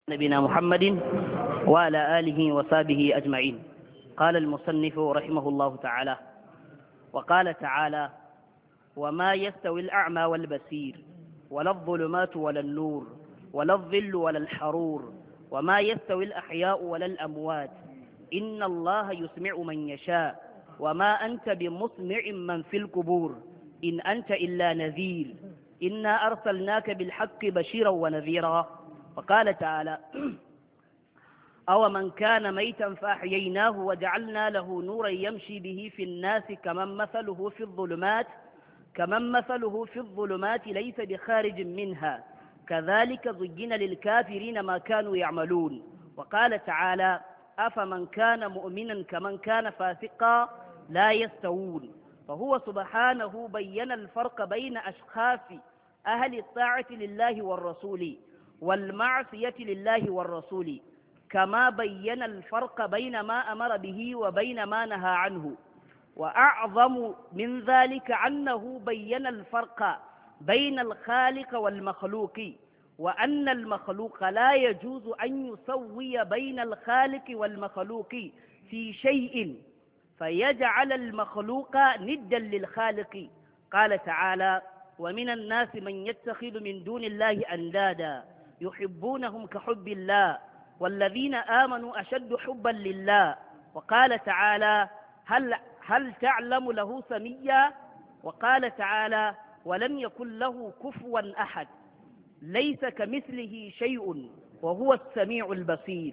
نبينا محمد وعلى آله وصحبه أجمعين. قال المصنف رحمه الله تعالى: وقال تعالى: وما يستوي الأعمى والبصير ولا الظلمات ولا النور ولا الظل ولا الحرور وما يستوي الأحياء ولا الأموات إن الله يسمع من يشاء وما أنت بمسمع من في القبور إن أنت إلا نذير إنا أرسلناك بالحق بشيرا ونذيرا. وقال تعالى: أو من كان ميتا فأحييناه وجعلنا له نورا يمشي به في الناس كمن مثله في الظلمات ليس بخارج منها كذلك زين للكافرين ما كانوا يعملون. وقال تعالى: أفمن كان مؤمنا كمن كان فاسقا لا يستوون. فهو سبحانه بين الفرق بين أشخاص أهل الطاعة لله والرسول والمعصية لله والرسول، كما بين الفرق بين ما أمر به وبين ما نهى عنه. وأعظم من ذلك أنه بين الفرق بين الخالق والمخلوق، وأن المخلوق لا يجوز أن يسوي بين الخالق والمخلوق في شيء فيجعل المخلوق ندا للخالق. قال تعالى: ومن الناس من يتخذ من دون الله أندادا يحبونهم كحب الله والذين آمنوا أشد حبا لله. وقال تعالى: هل تعلم له سميا. وقال تعالى: ولم يكن له كفوا أحد ليس كمثله شيء وهو السميع البصير.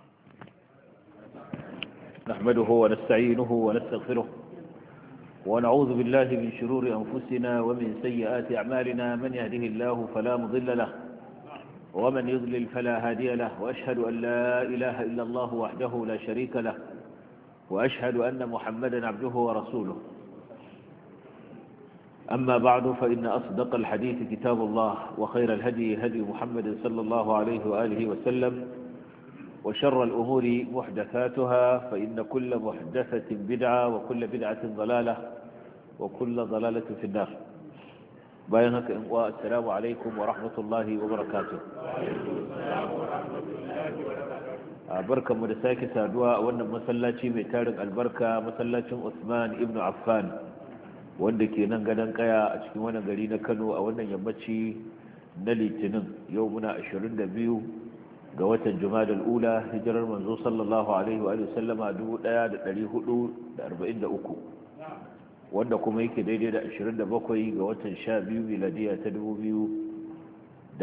نحمده ونستعينه ونستغفره ونعوذ بالله من شرور أنفسنا ومن سيئات أعمالنا، من يهده الله فلا مضل له ومن يضلل فلا هادي له، وأشهد أن لا إله إلا الله وحده لا شريك له، وأشهد أن محمدا عبده ورسوله. أما بعد، فإن أصدق الحديث كتاب الله، وخير الهدي هدي محمد صلى الله عليه وآله وسلم، وشر الأمور محدثاتها، فإن كل محدثة بدعة وكل بدعة ضلالة وكل ضلالة في النار. بيانك والسلام عليكم ورحمة الله وبركاته. بركة مدساكي سادوا وانا مسلاتي ميتارك البركة مسلاتي عثمان ابن عفان wanda ke nan gadon kaya a cikin wannan gari na Kano a wannan yammaci na Litinin. Yau muna 22 ga watan Jumadal Ula, hijirar manzo sallallahu alaihi wa sallama 1443, wanda kuma yake daidai da 27 ga watan 12 miladiya ta 2021.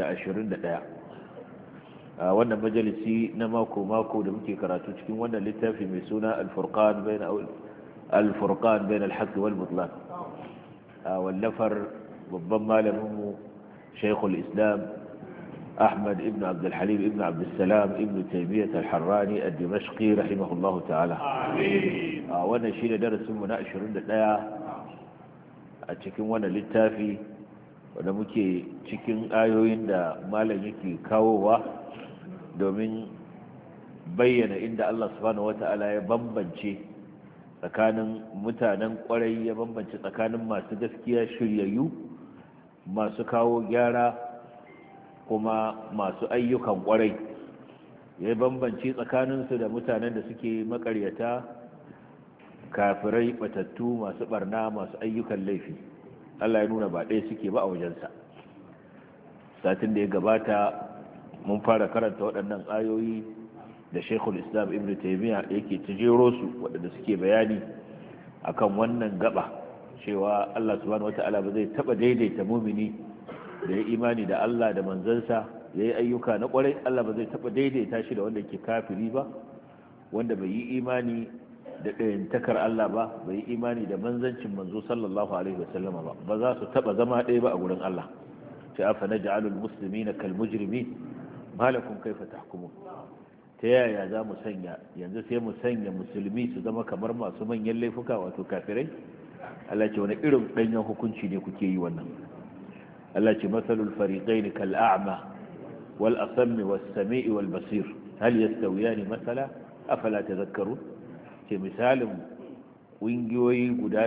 a wannan majalisi na mako da muke karatu cikin wannan littafi mai suna al-furqan bain al-haqq wal butlan, wallafar babban malaminmu shaykhul islam أحمد ابن عبد الحليم ابن عبد السلام ابن تيمية الحراني الدمشقي رحمه الله تعالى. وانا شيل درس منا 21 a cikin wannan littafi wanda muke cikin ayoyin da malam yake kawowa domin bayyana inda Allah subhanahu wata'ala ya bambance tsakanin mutanen kwarai, ya bambance tsakanin masu gaskiya shiryayyu, masu kawo gyara, kuma masu ayyukan kwarai. Ya bambance tsakaninsu da mutanen da suke makaryata, kafirai, batattu, masu barna, masu ayyukan laifi. Allah ya nuna ba ɗaya suke ba a wajensa. Satin da ya gabata mun fara karanta waɗannan ayoyi da Sheikhul Islam Ibn Taymiyyah yake tijero su, waɗanda suke bayani akan wannan gaba cewa Allah subhanahu wata'ala ba zai taɓa daidaita mumini da ya imani da Allah da manzansa ya yi ayyuka na kwarai. Allah ba zai taɓa daidaita shi da wanda ke kafiri ba, wanda bai yi imani da ɗayantakar Allah ba, bai yi imani da manzancin manzo sallallahu alaihi wasallama ba za su taɓa zama ɗaya ba a gurin Allah. ce afa naj'alul muslimina kal mujrimin ma lakum kayfa tahkumun. ta yaya za mu sanya, yanzu sai mu sanya musulmi su zama kamar masu manyan laifuka, wato kafirai? Allah ce wani irin ɗanyen hukunci ne kuke yi wannan? Allah ce matsalul fariƙaini kal'a'ma wal asammi was sami'i wal basir hal yastawiyani masala afala tadhakkarun. ce misalin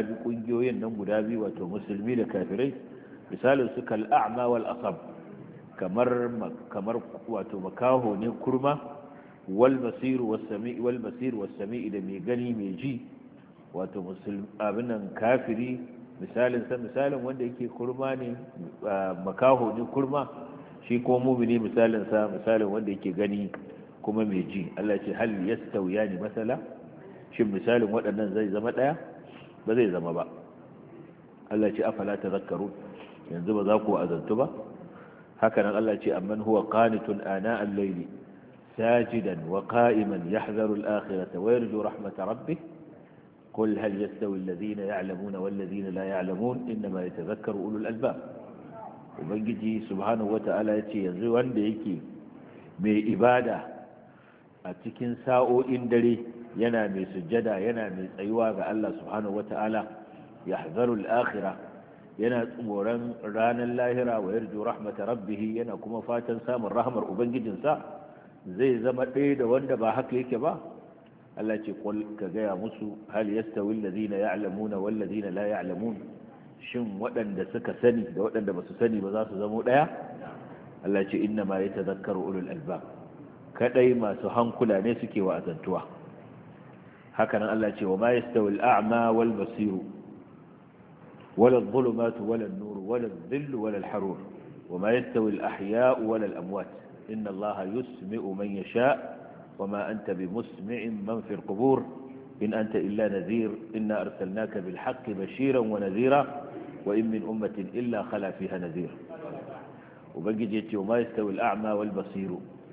ƙungiyoyin nan guda biyu, wato musulmi da kafirai, misalin su kal'a'ma wal asam, kamar wato makaho ne kurma wal basir was sami da mai gani mai ji wato abinan kafiri misalin wanda yake kurma ne makaho ne kurma shi ko mumini misalin wanda yake gani kuma mai ji. Allah ce hal yastawiyani masala, shin misalin waɗannan zai zama ɗaya? ba zai zama ba. Allah ce afala tadhakkarun, yanzu ba za ku azantu ba? haka nan Allah ce amman huwa qanitun ana al-layli sajidan wa qa'iman yahdharu al-akhirata wa yarju rahmata rabbih qul hal yastawi alladhina ya'lamuna wal ladhina la ya'lamun inma yatadhakkaru ulul albab. ubangiji subhanahu wata'ala yace yanzu wanda yake mai ibada a cikin sa'o'in dare yana mai sujjada yana mai tsayuwa ga Allah subhanahu wata'ala yahzaru al-akhirah yana tsoron ranar lahira wa yarju rahmata rabbih yana kuma fatan samun rahmar ubangijinsa, zai zama ɗaya da wanda ba haka yake ba? Allah ce qul ka gaya musu hal yastawi alladhina ya'lamuna wal ladina la ya'lamun, shin waɗanda suka sani da waɗanda ba su sani ba za su zama ɗaya? Allah ce inna ma yatadhakkaru ulul albab, kadai masu hankula ne suke wa'azantuwa. haka nan Allah ce wa ma yastawi al-a'ma wal basir wala adh-dhulumatu wala an-nur wala adh-dhillu wala al-harur wa ma yastawi al-ahya'u wala al-amwat inna Allaha yusmi'u man yasha' wa ma anta bimusmi'in man fi al-qubur in anta illa nadhir inna arsalnaka bil haqqi bashiran wa nadhira wa in min ummatin illa khala fiha nadhir. ubangiji ya ce wa ma yastawi al-a'ma wal basir,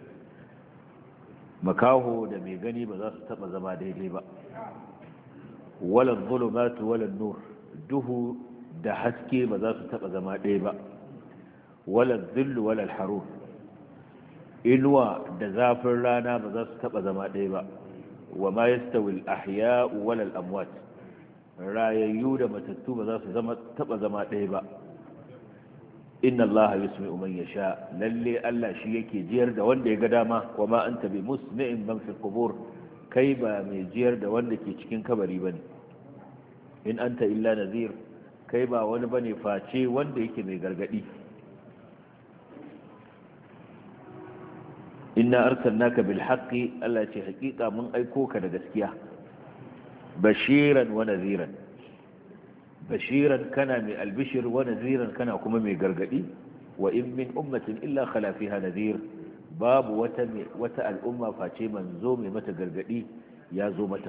makaho da mai gani ba za su taba zama daidai ba. wala zulumatu wala nur, duhu da haske ba za su taba zama ɗaya ba. wala dhillu wala harur, inuwa da zafin rana ba za su taba zama ɗaya ba. wa ma yastawi al-ahya'u wala al-amwat, rayayyu da matattu ba za su taba zama ɗaya ba. inna Allah yusmi'u man yasha, lalle Allah shi yake jiyar da wanda ya ga dama. wa ma anta bi musmi'in man fi qubur, kai ba mai jiyar da wanda ke cikin kabari bane. in anta illa nadhir, kai ba wani bane face wanda yake mai gargadi. inna arsalnaka bil haqqi, Allah ce hakika mun aiko ka da gaskiya. bashiran wa nadhiran, bashiran kana mai albishir wa naziran kana kuma mai gargadi. wa in min ummatin illa khala fiha nadhir, babu wata al'umma face manzo mai mata gargadi ya zo mata.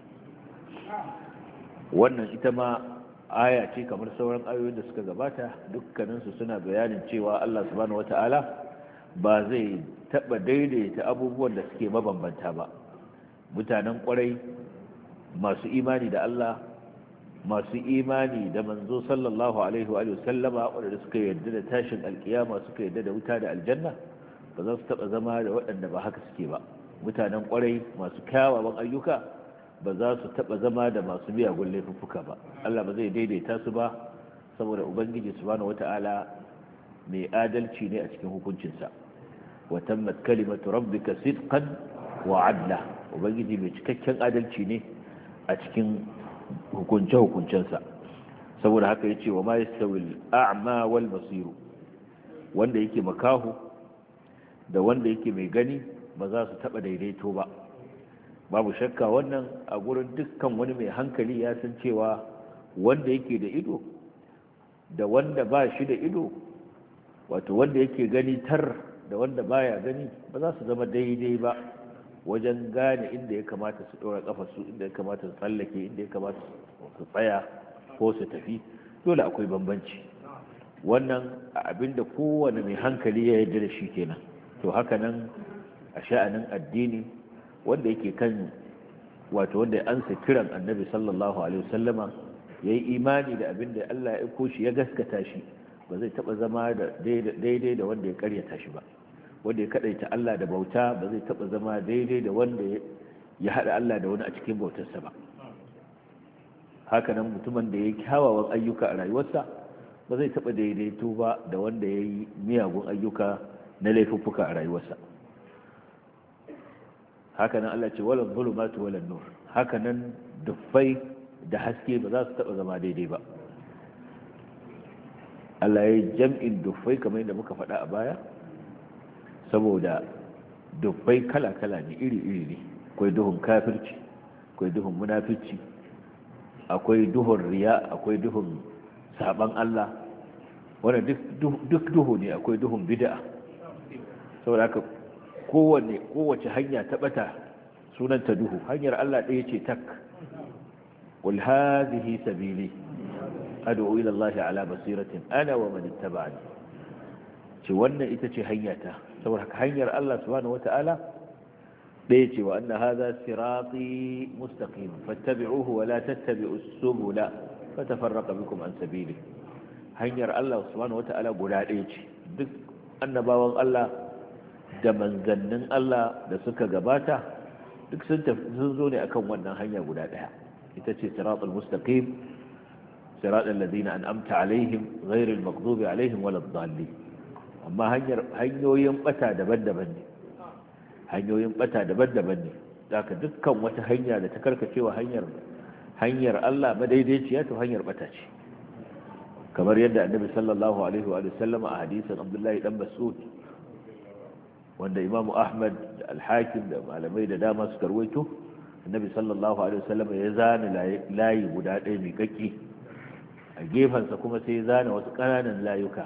wannan ita ma aya ce kamar sauran ayoyin da suka gabata, dukkaninsu suna bayanin cewa Allah subhanahu wata'ala ba zai taba daidaita abubuwan da suke mabambanta ba. mutanen kwarai masu imani da Allah, masu imani da manzo sallallahu alaihi wa sallama, wadanda suka yarda da tashin alkiyama suka yarda da wuta da aljanna, ba za su taba zama da waɗanda ba haka suke ba. mutanen kwarai masu kyawawan ayyuka ba za su taba zama da masu miyagun laifuffuka ba. Allah ba zai daidaita su ba, saboda ubangiji subhanahu wata'ala mai adalci ne a cikin hukuncinsa. wa tammat kalimatu rabbika sidqan wa adla, ubangiji mai cikakken adalci ne a cikin hukunce-hukuncensa. saboda haka ya ce wa ma yastawi al-a'ma wal basir, wanda yake makahu da wanda yake mai gani ba za su taba daidaito ba. babu shakka wannan a gurin dukkan wani mai hankali ya san cewa wanda yake da ido da wanda ba shi da ido, wato wanda yake gani tar da wanda baya gani, ba za su zama daidai ba wajen gane inda ya kamata su ɗora ƙafarsu, inda ya kamata su tsallake, inda ya kamata su tsaya ko su tafi. dole akwai bambanci. wannan abinda kowane mai hankali ya yarda da shi kenan. to haka nan a sha'anin addini, wanda yake kan wato wanda ya ansa kiran annabi sallallahu alaihi wasallama, ya yi imani da abinda Allah ya aiko shi ya gaskata shi, ba zai taɓa zama daidai da wanda ya karyata shi ba. wanda ya kadaita Allah da bauta ba zai taba zama daidai da wanda ya hada Allah da wani a cikin bautarsa ba. haka nan mutumin da ya kyawawan ayyuka a rayuwarsa ba zai taba daidaito ba da wanda ya yi miyagun ayyuka na laifuffuka a rayuwarsa. haka nan Allah ce wala zulumatu wala nur, haka nan dufai da haske ba za su taba zama daidai ba. Allah ya yi jam'in dufai kamar yadda muka faɗa a baya, saboda dubbai kala-kala ne iri-iri ne. Akwai duhun kafirci, akwai duhun munafici, akwai duhun riya, akwai duhun saban Allah, wanda duk duhu ne. Akwai duhun bid'a. saboda haka kowace hanya ta bata sunanta duhu. Hanyar Allah ɗaya ce tak. qul hadhihi sabili ad'u ila Allah ala basiratin ana wa man ittaba'ani. ce wannan ita ce hanyata. saboda haka hanyar Allah subhanahu wata'ala ɗaya ce, wa anna hadha sirati mustaqim fattabi'uhu wa la tattabi'us subula fatafarraqa bikum an sabili. hanyar Allah subhanahu wata'ala guda ɗaya ce. duk annabawan Allah da manzannin Allah da suka gabata duk sun zo ne akan wannan hanya guda ɗaya. ita ce siratul mustaqim, siratul ladina an'amta alaihim ghairil maghdubi alaihim waladdallin. amma hanyoyin bata daban-daban ne. hanyoyin bata daban-daban ne. Daga dukkan wata hanya da ta karkacewa hanyar Allah madaidaiciya to hanyar bata ce. kamar yadda annabi sallallahu alaihi wa sallam a hadisin Abdullahi dan Mas'ud wanda Imam Ahmad da Al-Hakim da malamai da dama suka rawaito, annabi sallallahu alaihi wa sallam ya zana layi guda ɗaya mai kakki, a gefansa kuma sai ya zana wasu ƙananan layuka,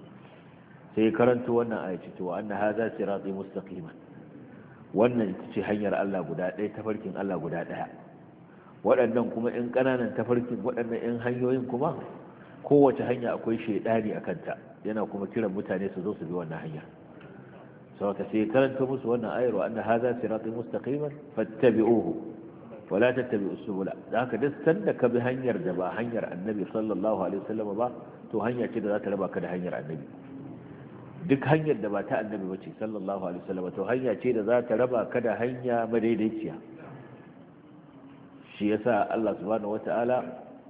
sai karanto wannan ayaci to anna hadha sirati mustaqiman. wannan ita ce hanyar Allah guda ɗaya, tafarkin Allah guda ɗaya. waɗannan kuma in ƙananan tafarkin, waɗannan in hanyoyin kuma kowace hanya akwai shaidani a kanta, yana kuma kiran mutane su zo su bi wannan hanya. sau ka sai karanta musu wannan ayar, wa anna hadha sirati mustaqiman fattabi'uhu wa la tattabi'us subula. da haka duk sanda ka bi hanyar da ba hanyar annabi sallallahu alaihi wasallam ba, to hanya ce da za ta raba ka da hanyar annabi. duk hanyar da ba ta annabi bace sallallahu alaihi wasallam, to hanya ce da za ta raba ka da hanya madaidaiciya. shi yasa Allah subhanahu wataala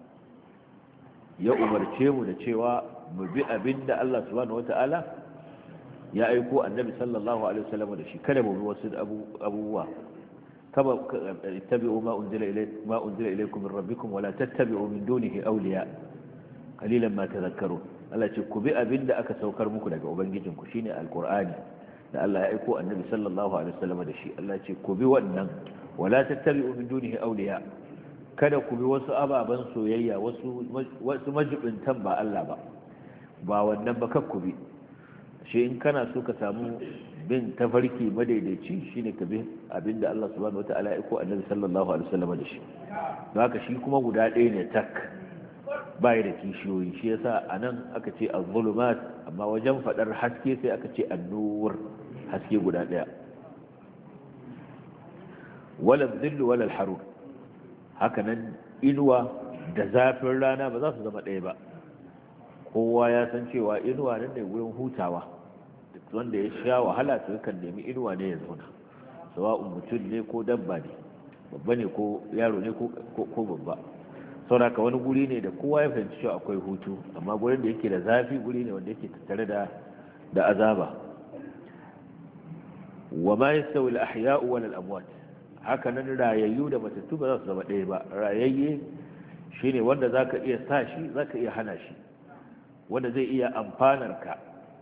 ya umarce mu da cewa mu bi abinda Allah subhanahu wataala ya aiko annabi sallallahu alaihi wasallam da shi, kada mu bi wasu abubuwa. kama tabi'u ma unzila ilaykum min rabbikum wa la tattabi'u min dunihi awliya qalilan ma tadhakkarun. Allah ce ku bi abinda aka saukar muku daga ubangijinku shine alqur'ani da Allah ya aiko annabi sallallahu alaihi wasallam da shi. Allah ce ku bi wannan, wa la tattabi'u min dunihi awliya, kada ku bi wasu ababen soyayya, wasu majibintan ba Allah ba wannan ba ku bi. shi in kana so ka samu bin tafarki madaidaici shine ka bi abinda Allah subhanahu wataala ya aiko annabi sallallahu alaihi wasallam da shi. don haka shi kuma guda ɗaya ne tak, bai da kishiyoyi. shi yasa anan aka ce az-zulumat, amma wajen fadar haske sai aka ce an-nur, haske guda ɗaya. wala dhillu wala al-harur, haka nan inuwa da zafin rana ba za su zama ɗaya ba. kowa ya san cewa inuwa nan ne wurin hutawa. duk wanda ya sha wahala to yakan nemi inuwa ne ya zauna, sawa'un mutum ne ko dabba ne, babba ne ko yaro ne ko babba. sauraka wani guri ne da kowa ya fahimci cewa akwai hutu, amma gurin da yake da zafi guri ne wanda yake tattare da azaba. wa ma yastawi al-ahya'u wal amwat, haka nan rayayyu da matattu ba za su zama ɗaya ba. rayayye shine wanda zaka iya sa shi, zaka iya hana shi, wanda zai iya amfanar ka,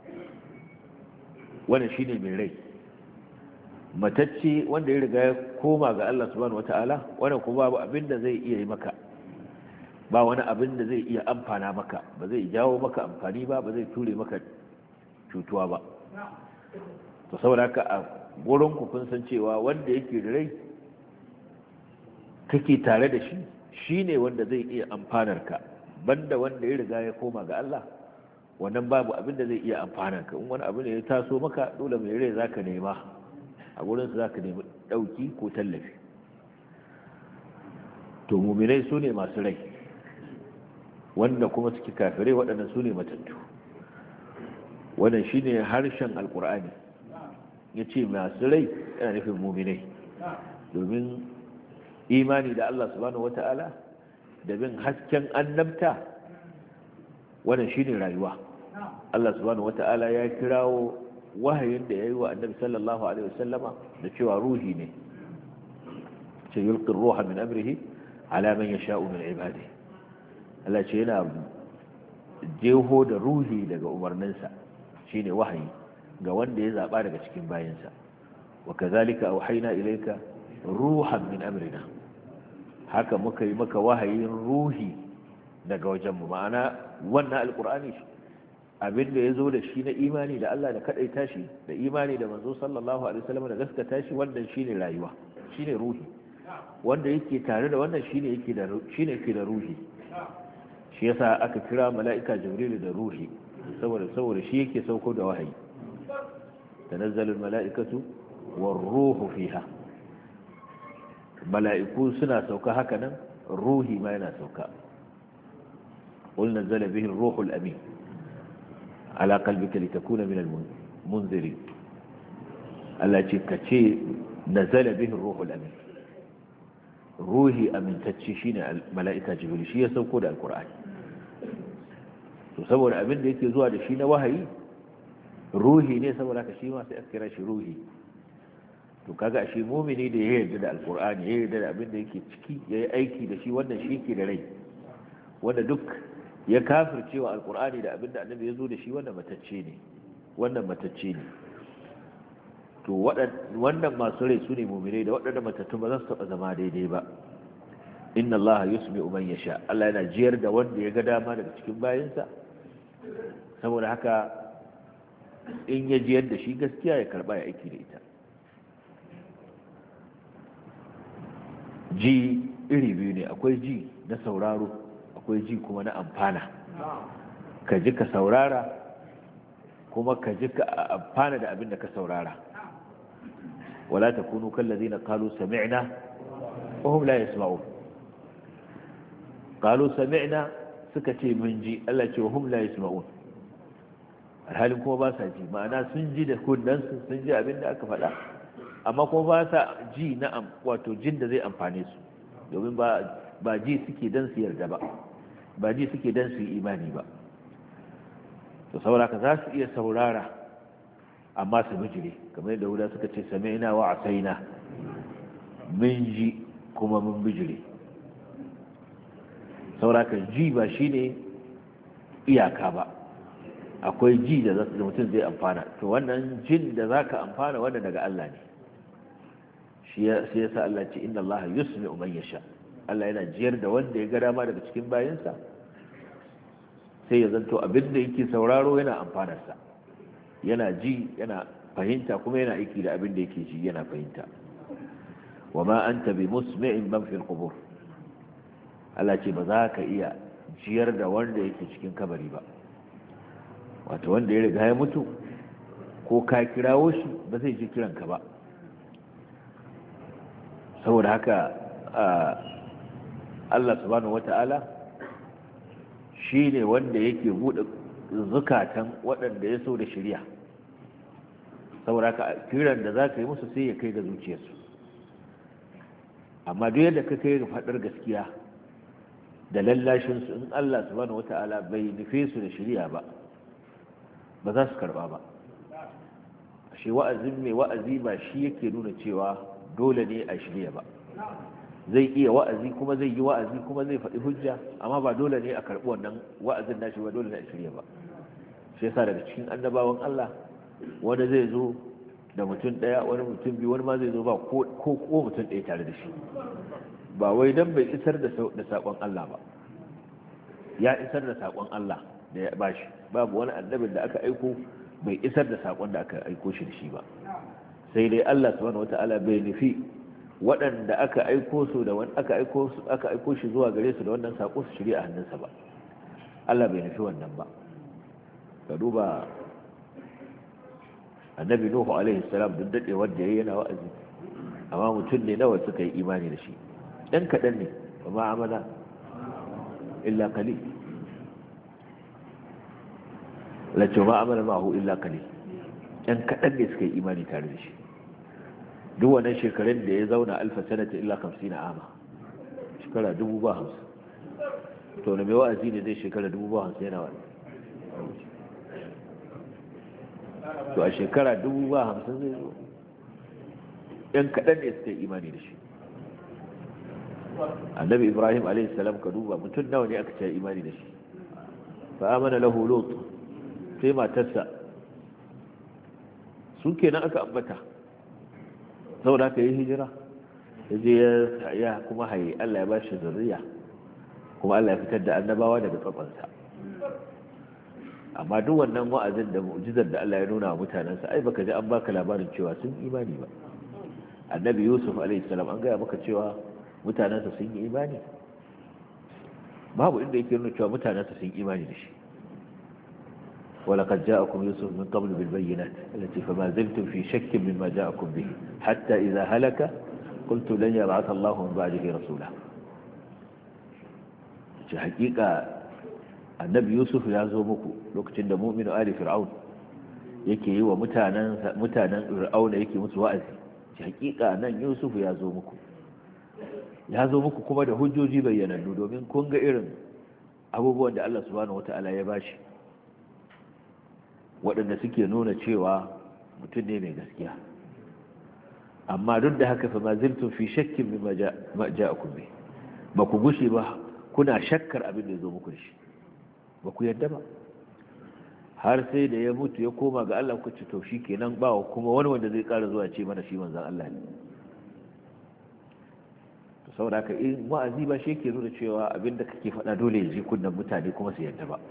wanda shine mai rai. matacce wanda ya riga ya koma ga Allah subhanahu wataala, wannan kuma babu abin da zai iya yi maka, ba wani abin da zai iya amfana maka, ba zai jawo maka amfani ba zai ture maka cutuwa ba. to saboda haka a gurin ku kun san cewa wanda yake da rai kake tare da shi shine wanda zai iya amfanar ka, banda wanda ya riga ya koma ga Allah, wannan babu abin da zai iya amfanar ka. in wani abu ne ya taso maka, dole mai rai zaka nema, a gurin su zaka nemi dauki ko tallafi. to mu'minai sune masu rai, wanda kuma suke kafirai waɗannan sune matattu. wannan shine harshen alqur'ani, yace masu rai yana nufin mu'minai, domin imani da Allah subhanahu wata'ala da bin hasken annabta, wannan shine rayuwa. Allah subhanahu wata'ala ya kirawo wahayin da yayi wa annabi sallallahu alaihi wasallama da cewa ruhi ne, ce yulqi ruha min amrihi ala man yasha'u min ibadihi. Allah ce yana jeho da ruhi daga umarninsa, shine wahayi, ga wanda ya zaba daga cikin bayansa wa kazalika auhayna ilayka ruhan min amrina haka muka yi maka wahayin ruhi daga wajenmu ma'ana wannan alkur'ani abinda ya zo da shi na imani da Allah da kadaita shi da imani da manzo sallallahu alaihi wasallam da gaskata shi wannan shine rayuwa shine ruhi wanda yake tare da wannan shine yake da ruhi shi yasa aka kira mala'ika jibril da ruhi saboda shi yake sauko da wahayi tanazzalul mala'ikatu war ruhu fiha mala'iku suna sauka haka nan ruhi ma yana sauka qul nazzala bihi ar-ruhul amin ala qalbika litakuna min al-munzirin Allah ce kace nazala bihi ar-ruhul amin ruhi amintacce shine mala'ika jibril shi ya sauko da alqur'ani to saboda abin da yake zuwa da shi na wahayi ruhi ne saboda haka shi ma sai aka kira shi ruhi to kaga shi mumini da ya yarda da alqur'ani ya yarda da abin da yake ciki yayi aiki da shi wannan shi ke da rai wanda duk ya kafircewa alqur'ani da abin da annabi ya zo da shi wannan matacce ne to wannan masu rai su ne muminai da waɗanda matattun ba za su taɓa zama daidai ba inna Allah yusmi'u man yasha Allah yana jiyar da wanda ya ga dama daga cikin bayansa saboda haka in ya jiyar da shi gaskiya ya karba ya aiki da ita ji iri biyu ne akwai ji na sauraro akwai ji kuma na amfana ka ji ka saurara kuma ka ji ka amfana da abin da ka saurara ولا تكونوا كالذين قالوا سمعنا وهم لا يسمعون قالوا سمعنا سكتي منجي التي وهم لا يسمعون الحالم كما باسا جي معنا سنجي ده كنن سنجي abin da aka faɗa amma kuma ba sa ji na wato jin da zai amfane su domin ba ji suke dan su yarda ba ji suke dan su yi imani ba to saboda ka za su iya saurara amma su bijire kamar yadda wuda suka ce sami'na wa asaina mun ji kuma mun bijire sauraka ji ba shine iyaka ba akwai ji da mutum zai amfana to wannan jin da zaka amfana wanda daga Allah ne shi yasa Allah ce inna Allah yusmi'u man yasha Allah yana jiyar da wanda ya ga dama daga cikin bayinsa sai ya zanto abin da yake sauraro yana amfanarsa yana ji yana fahimta kuma yana aiki da abin da yake ji yana fahimta wa ma anta bi musmi'in man fil qubur Allah ce ba za ka iya jiyar da wanda yake cikin kabari ba wato wanda ya riga ya mutu ko ka kirawo shi ba zai ji kiranka ba saboda haka Allah subhanahu wata'ala shi ne wanda yake buɗe zukatan waɗanda ya so da shirya saboda haka kiran da za ka yi musu sai ya kai ga zuciyarsu amma duk yadda ka kai ga faɗar gaskiya da lallashinsu in Allah subhanahu wata'ala bai nufe su da shirya ba ba za su karɓa ba shi wa'azin mai wa'azi ba shi yake nuna cewa dole ne a shirya ba zai iya wa'azi kuma zai yi wa'azi kuma zai faɗi hujja amma ba dole ne a karɓi wannan wa'azin nashi ba dole ne a shirya ba shi yasa daga cikin annabawan Allah wanda zai zo da mutum ɗaya wani mutum biyu wani ma zai zo ba ko mutum ɗaya tare da shi ba wai dan bai isar da saƙon Allah ba ya isar da saƙon Allah da ya bashi babu wani annabin da aka aiko bai isar da saƙon da aka aiko shi da shi ba sai dai Allah subhanahu wata'ala bai nufi waɗanda aka aiko su da wani aka aiko shi zuwa gare su da wannan saƙo su shirya a hannunsa ba Allah bai nufi wannan ba ka duba annabi Nuhu alaihi salam duk dade wanda yayi yana wa'azi amma mutum ne nawa suka yi imani da shi dan kadan ne kuma amana illa qalil la tuma amana ma'ahu illa qalil dan kadan ne suka yi imani tare da shi duk wannan shekarun da ya zauna alfa sanata illa 50 ama shekara 50 to ne mai wa'azi ne zai shekara 50 yana wa'azi to a shekara 50 zai zo ɗan kaɗan ne suka yi imani da shi annabi ibrahim a.s. ka duba mutum nawa ne aka ce imani da shi fa amana lahu lut sai matarsa su kenan aka ambata saboda aka yi hijira ya je ya kuma haye Allah ya ba shi zurriya kuma Allah ya fitar da annabawa daga tsatsansa amma duk wannan wa'azin da mu'jizar da Allah ya nuna wa mutanensa ai baka ji an baka labarin cewa sun imani ba annabi Yusuf alaihi salam an gaya maka cewa mutanensa sun yi imani babu inda yake nuna cewa mutanensa sun imani da shi ولقد جاءكم يوسف من قبل بالبينات التي فما زلتم في شك مما جاءكم به حتى إذا هلك قلت لن يبعث الله من بعده رسولا في حقيقة النبي يوسف يازومكو لوكتين دا مؤمن آل فرعون yake yi wa mutanen fir'auna yake musu wa'azi shi hakika nan Yusuf ya zo muku kuma da hujjoji bayyanannu domin kun ga irin abubuwan da Allah subhanahu wataala ya bashi waɗanda suke nuna cewa mutum ne mai gaskiya amma duk da haka fa ma ziltum fi shakkin mimma ja'akum bi ba ku gushi ba kuna shakkar abin da ya zo muku da shi ba ku yadda ba har sai da ya mutu ya koma ga Allah ku ci to kenan ba kuma wani wanda zai ƙara zuwa ce mana shi manzon Allah ne to saboda haka in wa'azi ba shi yake nuna cewa abin da kake faɗa dole ya ji kunnan mutane kuma su yadda ba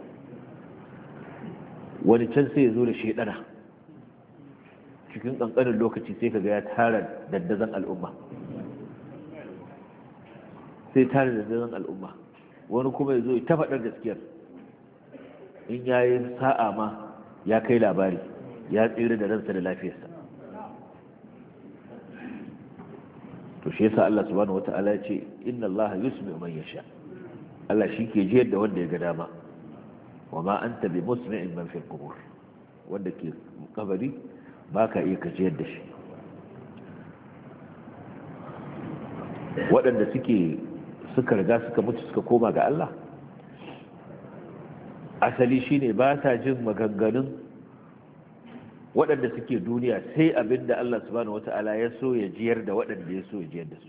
wani can sai ya zo da shaidana cikin ƙanƙanin lokaci sai kaga ya tara daddazan al'umma wani kuma ya zo ta faɗar gaskiyar in ya yi sa'a ma ya kai labari ya tsere da ransa da lafiyarsa to shi yasa Allah subhanahu wata'ala ya ce inna Allah yusmi man yasha Allah shi ke jiyar da wanda ya ga dama wa ma anta bi musmi'in man fil qubur wanda ke kabari baka iya kajiyar da shi waɗanda suka riga suka mutu suka koma ga Allah asali shine ba ta jin maganganun waɗanda suke duniya sai abinda Allah subhanahu wata'ala ya so ya jiyar da waɗanda ya so ya jiyar da su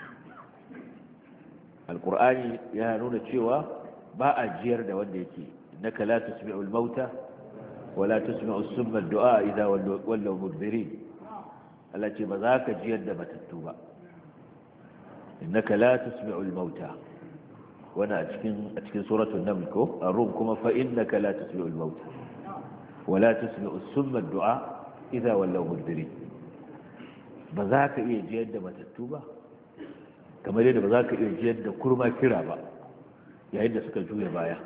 alqur'ani ya nuna cewa ba a jiyar da wanda yake إنك لا تسمع الموتى ولا تسمع السم الدعاء إذا ولوا مدبرين التي بذاك جيد متتوبة إنك لا تسمع الموتى وانا أتكن سورة النمل الروم كما فإنك لا تسمع الموتى ولا تسمع السم الدعاء إذا ولوا مدبرين بذاك إيه جيد متتوبة كما يريد بذاك إيه جيد كرما كرابا يعني سكجوية بايا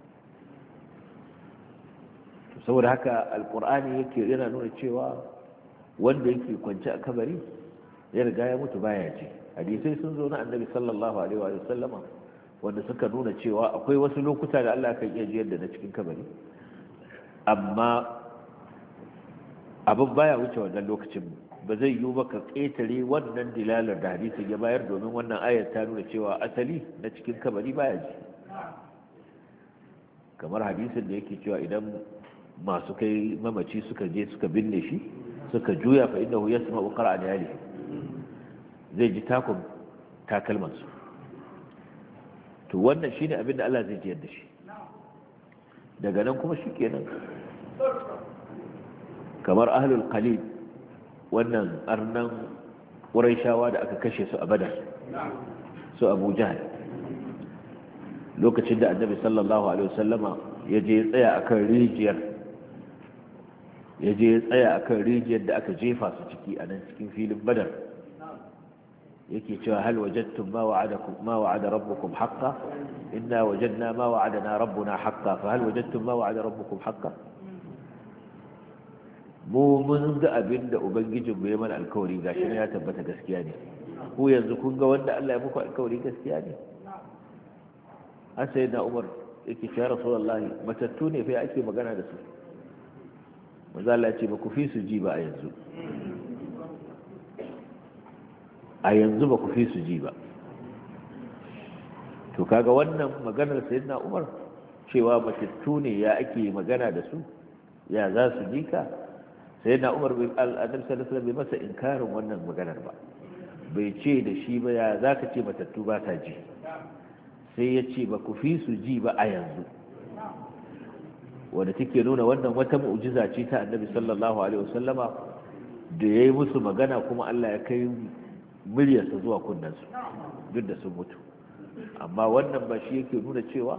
saboda haka alkur'ani yake yana nuna cewa wanda yake kwance a kabari ya riga ya mutu baya ji hadisai sun zo na annabi sallallahu alaihi wa sallama wanda suka nuna cewa akwai wasu lokuta da Allah kan iya jiyar da na cikin kabari amma abin baya wuce wannan lokacin ba zai yiwu ba ka ƙetare wannan dilalar da hadisin ya bayar domin wannan ayar ta nuna cewa asali na cikin kabari baya ji kamar hadisin da yake cewa idan masu kai mamaci suka je suka binne shi suka juya fa innahu yasma'u qara'a yali zai ji takun takalman su to wannan shine abin da Allah zai ji yadda shi daga nan kuma shikenan kamar ahlul qalil wannan arnan quraishawa da aka kashe su a badar su Abu Jahl lokacin da annabi sallallahu alaihi wasallama ya je tsaya akan rijiyar da aka jefa su ciki a nan cikin filin badar yake cewa hal wajadtum ma wa'ada rabbukum haqqan inna wajadna ma wa'adana rabbuna haqqan fa hal wajadtum ma wa'ada rabbukum haqqan mu mun ga abin da ubangijin mu ya mana alkawari gashi ne ya tabbata gaskiya ne ku yanzu kun ga wanda Allah ya muku alkawari gaskiya ne an sai na Umar yake cewa rasulullahi matattu ne fa ake magana da su manzo Allah ya ce ba ku fi su ji ba a yanzu ba ku fi su ji ba to kaga wannan maganar sayyidina Umar cewa matattu ne ya ake magana da su ya za su ji ka sayyidina Umar bin al-Adab sallallahu alaihi wasallam bai masa inkarin wannan maganar ba bai ce da shi ba ya zaka ce matattu ba ta ji sai ya ce ba ku fi su ji ba a yanzu wanda take nuna wannan wata mu'jiza ce ta annabi sallallahu alaihi wasallama da ya yi musu magana kuma Allah ya kai muryarsa zuwa kunnensu duk da sun mutu. Amma wannan ba shi yake nuna cewa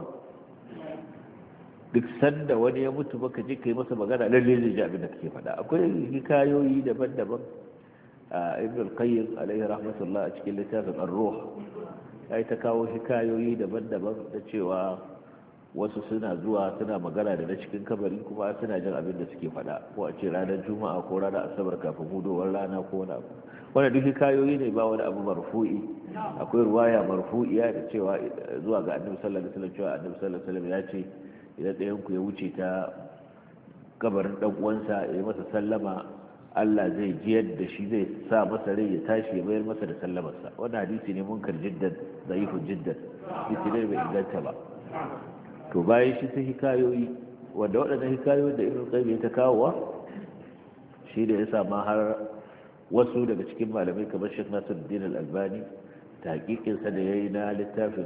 duk sanda wani ya mutu baka je kai masa magana lalle zai ji abin da kake faɗa. Akwai hikayoyi daban-daban. Ibn al-Qayyim alaihi rahmatullah a cikin littafin Ar-Ruh ya ta kawo hikayoyi daban-daban da cewa wasu suna zuwa suna magana da na cikin kabari kuma suna jin abin da suke faɗa, ko a ce ranar Juma'a ko ranar Asabar kafin hudowar rana ko wani abu. Wannan duk hikayoyi ne, ba wani abu marfu'i. Akwai ruwaya marfu'iya da cewa zuwa ga Annabi sallallahu alaihi wasallam cewa Annabi sallallahu alaihi wasallam ya ce idan ɗayan ku ya wuce ta kabarin dan uwansa ya yi masa sallama, Allah zai jiyar da shi, zai sa masa rai ya tashi ya bayar masa da sallamarsa. Wannan hadisi ne munkar jiddan, dhaifun jiddan, hadisi ne bai inganta ba. To bayan shi sai hikayoyi, wanda waɗannan hikayoyi da Ibn Qayyim ta kawowa shi da ya sama har wasu daga cikin malamai kamar Sheikh Nasiruddin Al-Albani ta hakikinsa da yayi na littafin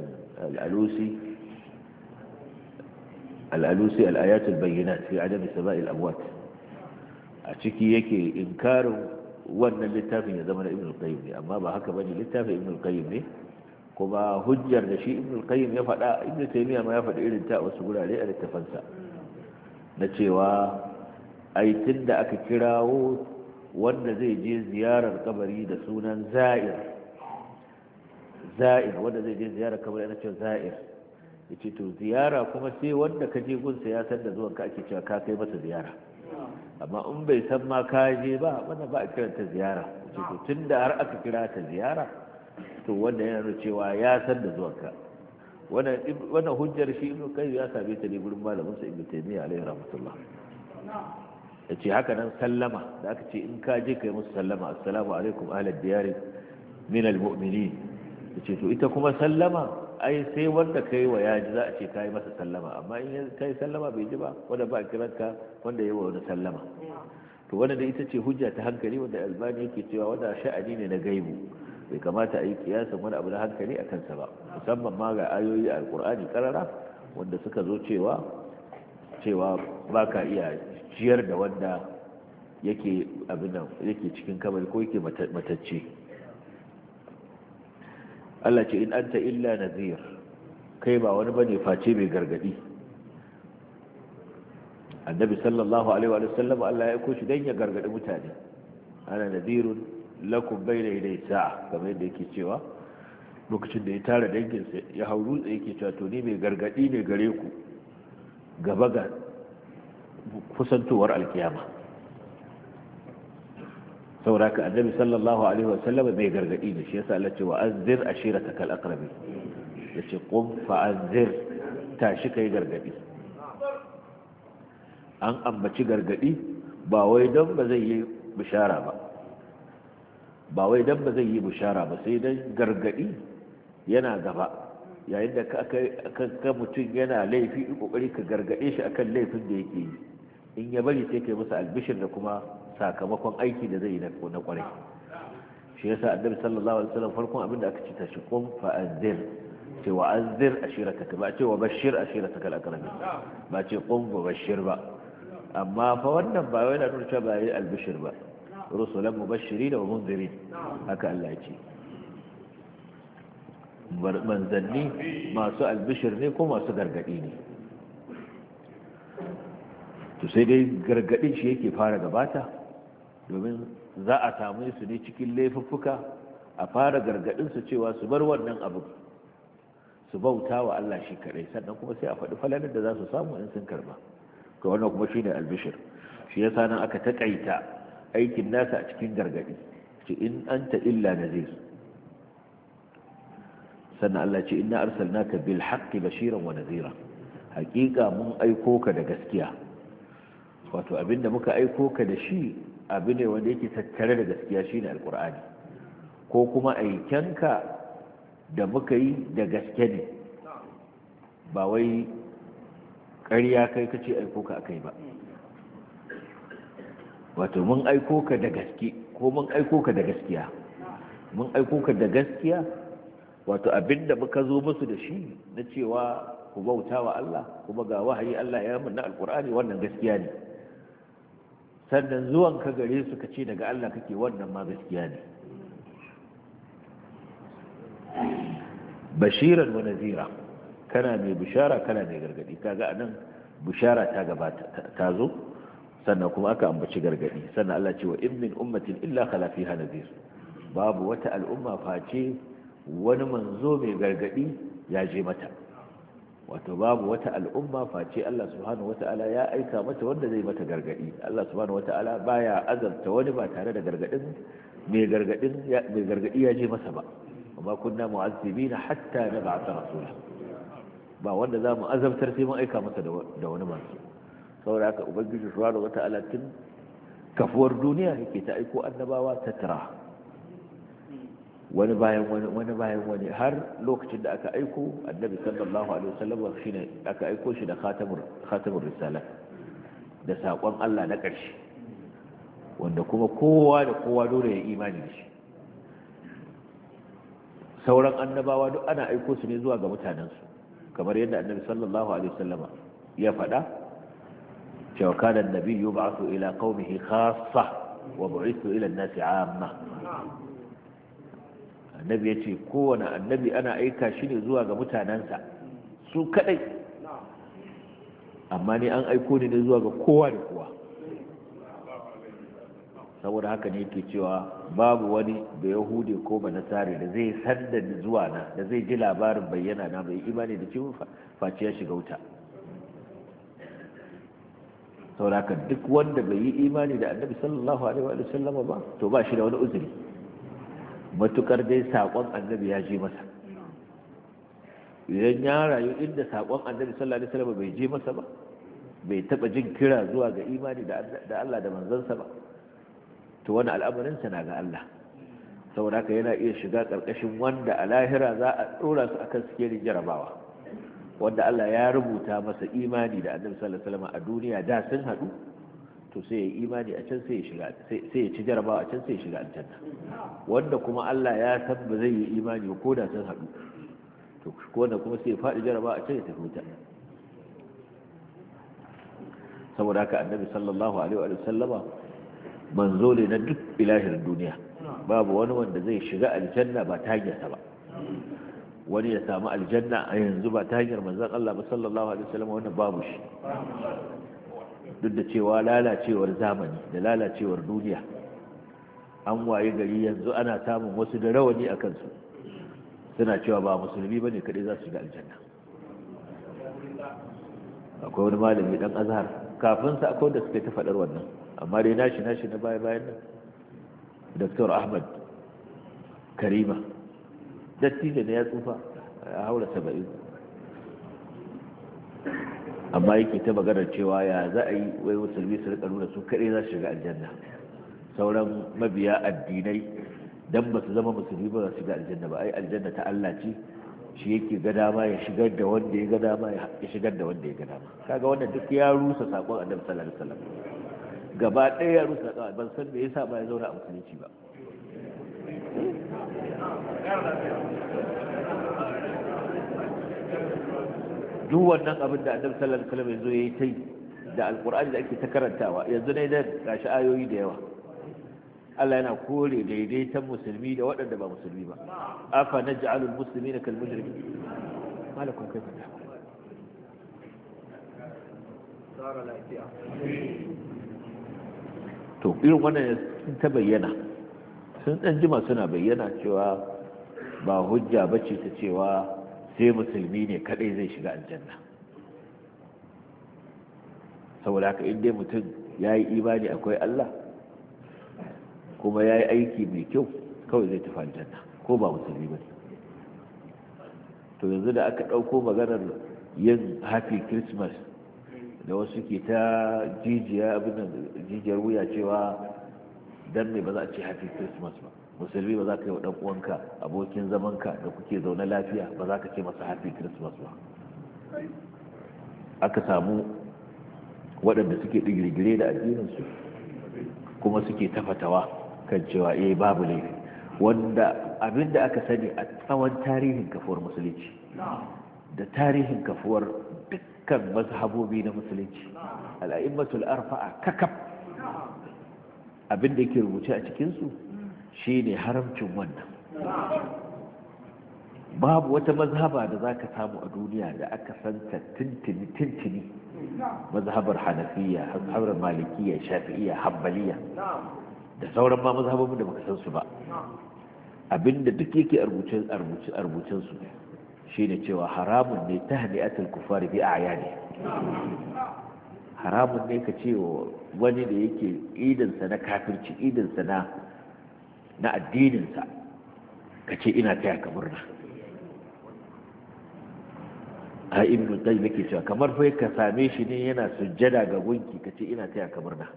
Al-Alusi Al-Ayatul Bayyinat fi Adam Sama'il Amwat, a ciki yake inkarin wannan littafin ya zama na Ibn Qayyim ne, amma ba haka bane, littafin Ibn Qayyim ne. Kuma hujjar da shi Ibn Qayyim ya faɗa, Ibn Taymiyyah ma ya faɗi irin ta a wasu gurare a littafansa, na cewa ai tunda aka kirawo wanda zai je ziyarar kabari da sunan za'ir, wanda zai je ziyarar kabari ana cewa za'ir, yace to ziyara kuma sai wanda ka je gunsa ya san da zuwan ka ake cewa ka kai masa ziyara, amma in bai san ma ka je ba wannan ba a kiranta ziyara. Yace to tunda har aka kira ta ziyara, to wanda yana nuna cewa ya san da zuwanka. Wannan hujjar shi Ibn Qayyim ya same ta ne gurin malamin sa Ibn Taymiyyah alaihi rahmatullah. Yace haka nan sallama da aka ce in ka je kai musu sallama, assalamu alaikum ahlad diyari min almu'minin. Yace to ita kuma sallama ai sai wanda kai wa ya ji za a ce kai masa sallama, amma in kai sallama bai ji ba wanda ba kiranka wanda yayi wa wani sallama. To wannan da ita ce hujja ta hankali wanda Albani yake cewa wanda sha'ani ne na gaibu, bai kamata a yi kiyasan wani abu na hankali a kansa ba, musamman ma ga ayoyi a alkur'ani karara wanda suka zo cewa ba ka iya ciyar da wanda yake abin nan yake cikin kabari ko yake matacce. Allah ce in anta illa nazir, kai ba wani bane face mai gargadi. Annabi sallallahu alaihi wa sallam Allah ya aiko shi dan ya gargadi mutane. Ana nazirun lakum bayna yaday sa'a, kamar yadda yake cewa lokacin da ya tara danginsa ya hauru da yake cewa to ni mai gargadi ne gare ku gaba ga kusantowar alkiyama. saboda ka annabi sallallahu alaihi wasallam mai gargadi ne, shi yasa Allah ce wa anzir ashirataka al-aqrabin, yace qum fa anzir, tashi kai gargadi. An ambaci gargadi ba wai don ba zai yi bishara ba, sai dan gargadi yana gaba. Yayin da ka mutum yana laifi, kokari ka gargade shi akan laifin da yake yi, in ya bari sai kai masa albishir da kuma sakamakon aiki da zai yi na kwarai. shi yasa annabi sallallahu alaihi wasallam farkon abin da aka ce tashi qum fa anzir, ce wa anzir ashirataka, ba ce wa bashir ashirataka al-aqrabin, ba ce qum wa bashir ba. amma fa wannan ba wai na nuna cewa ba yi albishir ba, rusulan mubashirin wa munzirin, haka Allah ya ce manzanni masu albishir ne ko masu gargadi ne. to sai dai gargadin shi yake fara gabata, domin za a samu su ne cikin laifuffuka, a fara gargadin su cewa su bar wannan abu, su bauta wa Allah shi kadai, sannan kuma sai a faɗi falalar da za su samu in sun karba. to wannan kuma shine albishir. shi yasa nan aka takaita aikin nasa a cikin gargadi, ce in anta illa nazir. sannan Allah ce inna arsalnaka bil haqqi bashiran wa nadhira, hakika mun aiko ka da gaskiya. wato abinda muka aiko ka da shi abu ne wanda yake tattare da gaskiya, shine alqur'ani, ko kuma aikenka da muka yi da gaske ne, ba wai ƙarya kai kace aiko ka akai ba. wato mun aiko ka da gaske, ko mun aiko ka da gaskiya. mun aiko ka da gaskiya, wato abinda muka zo musu da shi na cewa ku bauta wa Allah, kuma ga wahayi Allah ya mun na alqur'ani, wannan gaskiya ne. sannan zuwan ka gare su ka ce daga Allah kake, wannan ma gaskiya ne. Bashiran wa nazira, kana mai bishara kana mai gargadi. Kaga anan bishara ta gabata ta zo, sannan kuma aka ambaci gargadi. Sannan Allah ce wa in min ummatin illa khala fiha nazir, babu wata al'umma face wani manzo mai gargadi ya je mata. Wato babu wata al'umma face Allah subhanahu wata'ala ya aika mata wanda zai mata gargadi. Allah subhanahu wata'ala baya azabta wani ba tare da gargadin mai gargadi ya je masa ba. amma kunna mu'azzibina hatta nab'atha rasula, ba wanda zamu azabtar sai mun aika masa da wani manzo. saboda haka ubangiji subhanahu wata'ala tun kafuwar duniya yake ta aiko annabawa tattara, wani bayan wani har lokacin da aka aiko annabi sallallahu alaihi wasallam shine aka aiko shi da khatamur risala, da sakon Allah na ƙarshe wanda kuma kowa da kowa dole ya imani da shi. sauran annabawa duk ana aiko su ne zuwa ga mutanensu, kamar yadda annabi sallallahu alaihi wasallam ya faɗa cewa kana annabi yub'athu ila qaumihi khassa wa bu'ithu ila an-nasi 'amma. annabi ya ce kowane annabi ana aika shi ne zuwa ga mutanensa su kadai, amma ni an aiko ni ne zuwa ga kowa da kowa. saboda haka ne yake cewa babu wani da yahudi ko ba nasari da zai san da zuwa na, da zai ji labarin bayyana na bai imani da cikin face ya shiga wuta. saboda haka duk wanda bai yi imani da annabi sallallahu alaihi wa sallam ba to ba shi da wani uzuri, matukar dai saƙon annabi ya je masa. idan ya rayu inda saƙon annabi sallallahu alaihi wasallam bai je masa ba, bai taɓa jin kira zuwa ga imani da Allah da manzansa ba, to wani al'amarinsa na ga Allah. saboda haka yana iya shiga ƙarƙashin wanda a lahira za a ɗora su akan sikelin jarabawa, wanda Allah ya rubuta masa imani da annabi sallallahu alaihi wasallam a duniya da sun haɗu, to sai ya imani a can sai ya ci jarabawa a can sai ya shiga aljanna. wanda kuma Allah ya san ba zai yi imani ko da sun haɗu, to wanda kuma sai ya faɗi jarabawa a can ya tafi wuta. saboda haka annabi sallallahu alaihi wa sallama manzo ne na duk ilahin duniya, babu wani wanda zai shiga aljanna ba ta hanyarsa ba. wani ya samu aljanna a yanzu ba ta hanyar manzon Allah ba sallallahu alaihi wa sallama, wannan babu shi. duk da cewa lalacewar zamani da lalacewar duniya, an waye gari yanzu ana samun wasu da rawani a kansu suna cewa ba musulmi ba ne kaɗai za su shiga aljanna. akwai wani malami ɗan azhar kafin sa akwai wanda suka ta faɗar wannan, amma dai nashi na baya-bayan nan Dr. Ahmad Karima, dattijo ne ya tsufa a haura 70, amma yake ta maganar cewa ya za a yi wai musulmi su rika nuna su kaɗai za su shiga aljanna, sauran mabiya addinai dan ba su zama musulmi ba za su shiga aljanna ba. ai aljanna ta Allah ce, shi yake ga dama ya shigar da wanda ya ga dama ya shigar da wanda ya ga dama. kaga wannan duk ya rusa sakon annabi sallallahu alaihi wasallam gaba ɗaya, ya rusa sakon. ban san me yasa ba ya zauna a musulunci ba. duk wannan abin da annabi sallallahu alaihi wasallam yazo yayi tai da alqur'ani da ake ta karantawa yanzu ne da gashi ayoyi da yawa. Allah yana kore daidaitan musulmi da waɗanda ba musulmi ba. afa naj'alul muslimina kal mujrimin malakum kayfa tahkum. to irin wannan sun ta bayyana, sun dan jima suna bayyana cewa ba hujja bace ta cewa sai musulmi ne kadai zai shiga aljanna. saboda haka inda mutum ya yi imani akwai Allah kuma ya yi aiki mai kyau kawai zai tafi aljanna ko ba musulmi ba ne. to yanzu da aka ɗauko maganar yin happy christmas da wasu ke ta jijiyar wuya cewa dan ne ba za a ce happy christmas ba, musulmi ba za ka yi wa ɗan'uwanka abokin zamanka da kuke zaune lafiya ba za ka ce masa happy christmas ba. aka samu waɗanda suke digirgire da addininsu kuma suke tafatawa kan cewa babu laifi, wanda abinda aka sani a tsawon tarihin kafuwar musulunci da tarihin kafuwar dukkan mazhabobi na musulunci, al'a'immatul arba'a kakaf abin da yake rubuce a cikinsu shi ne haramcin wannan. Babu wata mazhaba da za ka samu a duniya da aka santa tintini mazhabar hanafiya, mazhabar malikiya, shafi'iya, hanbaliya da sauran ma mazhabobin da baka san su ba. Abinda duk yake a rubucen su shine cewa haramun ne tahni'atul kufari bi a'yani. Haramun ne ka ce wani da yake idinsa na kafirci, idinsa na addininsa, ka ce ina taya ka murna. a ibn qayyim yake cewa kamar fa ka same shi ne yana sujjada ga gunki ka ce ina taya ka murna.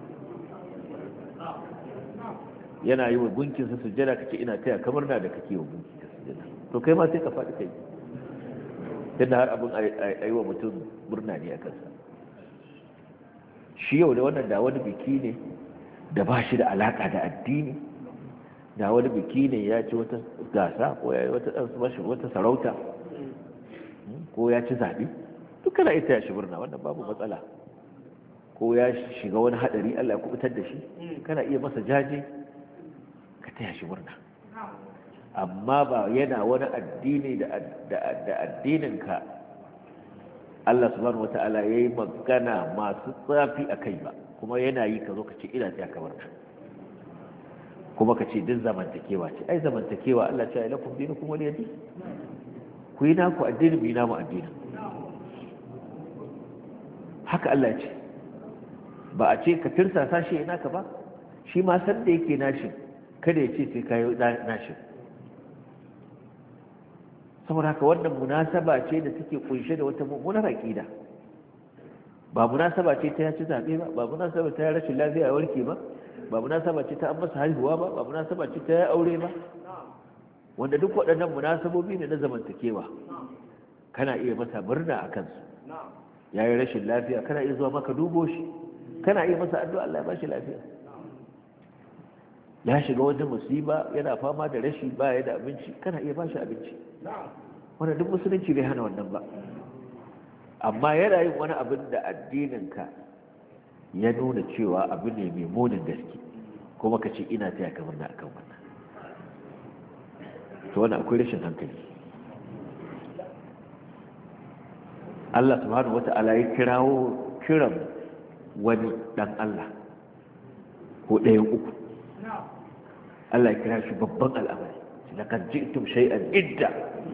Yana yi wa gunkin sa sujjada ka ce ina taya ka murna da kake wa gunki ka sujjada. To kai ma sai ka faɗi kai, tunda har abin ayi wa mutum murna ne a kansa. Shi yau da wannan da wani biki ne da ba shi da alaka da addini, da wani biki ne ya ci wata gasa ko ya yi wata sarauta ko ya ci zaɓe, duk kana ita ya shi murna, wannan babu matsala. Ko ya shiga wani haɗari Allah ya kubutar da shi, kana iya masa jaje ka taya shi murna. Amma ba yana wani addini da addininka Allah subhanahu wata'ala ya yi magana masu tsafi a kai ba, kuma yana yi ka zo ka ce ina taya ka murna, kuma ka ce duk zamantakewa ce. Ai zamantakewa Allah ce ya lakum dinukum waliyadi, ku yi naku addini mu yi namu addini. Haka Allah ce, ba a ce ka tirsasa shi ya naka ba, shi ma san da yake nashi kada ya ce sai ka yi nashi. Saboda haka wannan munasaba ce da take kunshe da wata mummunar aqida, ba munasaba ce ta ya ci zaɓe ba, ba munasaba ta ya rashin lafiya ya warke ba, ba munasaba ce ta an masa haihuwa ba, ba munasaba ce ta ya aure ba, wanda duk waɗannan munasabobi ne na zamantakewa. Kana iya masa murna a kansu. Ya yi rashin lafiya kana iya zuwa maka dubo shi, kana iya masa addu'a Allah ya ba shi lafiya. Ya shiga wajen musiba yana fama da rashi baya da abinci, kana iya ba shi abinci. Wannan duk musulunci bai hana wannan ba. Amma yana yin wani abin da addininka ya nuna cewa abu ne mai munin gaske, kuma ka ce ina taya kamar na akan wannan. To wannan akwai rashin hankali. Allah subhanahu wata'ala ya kiran wani dan Allah ko ɗayan uku. Allah ya kira shi babban al'amari, laqad ji'tum shay'an idda.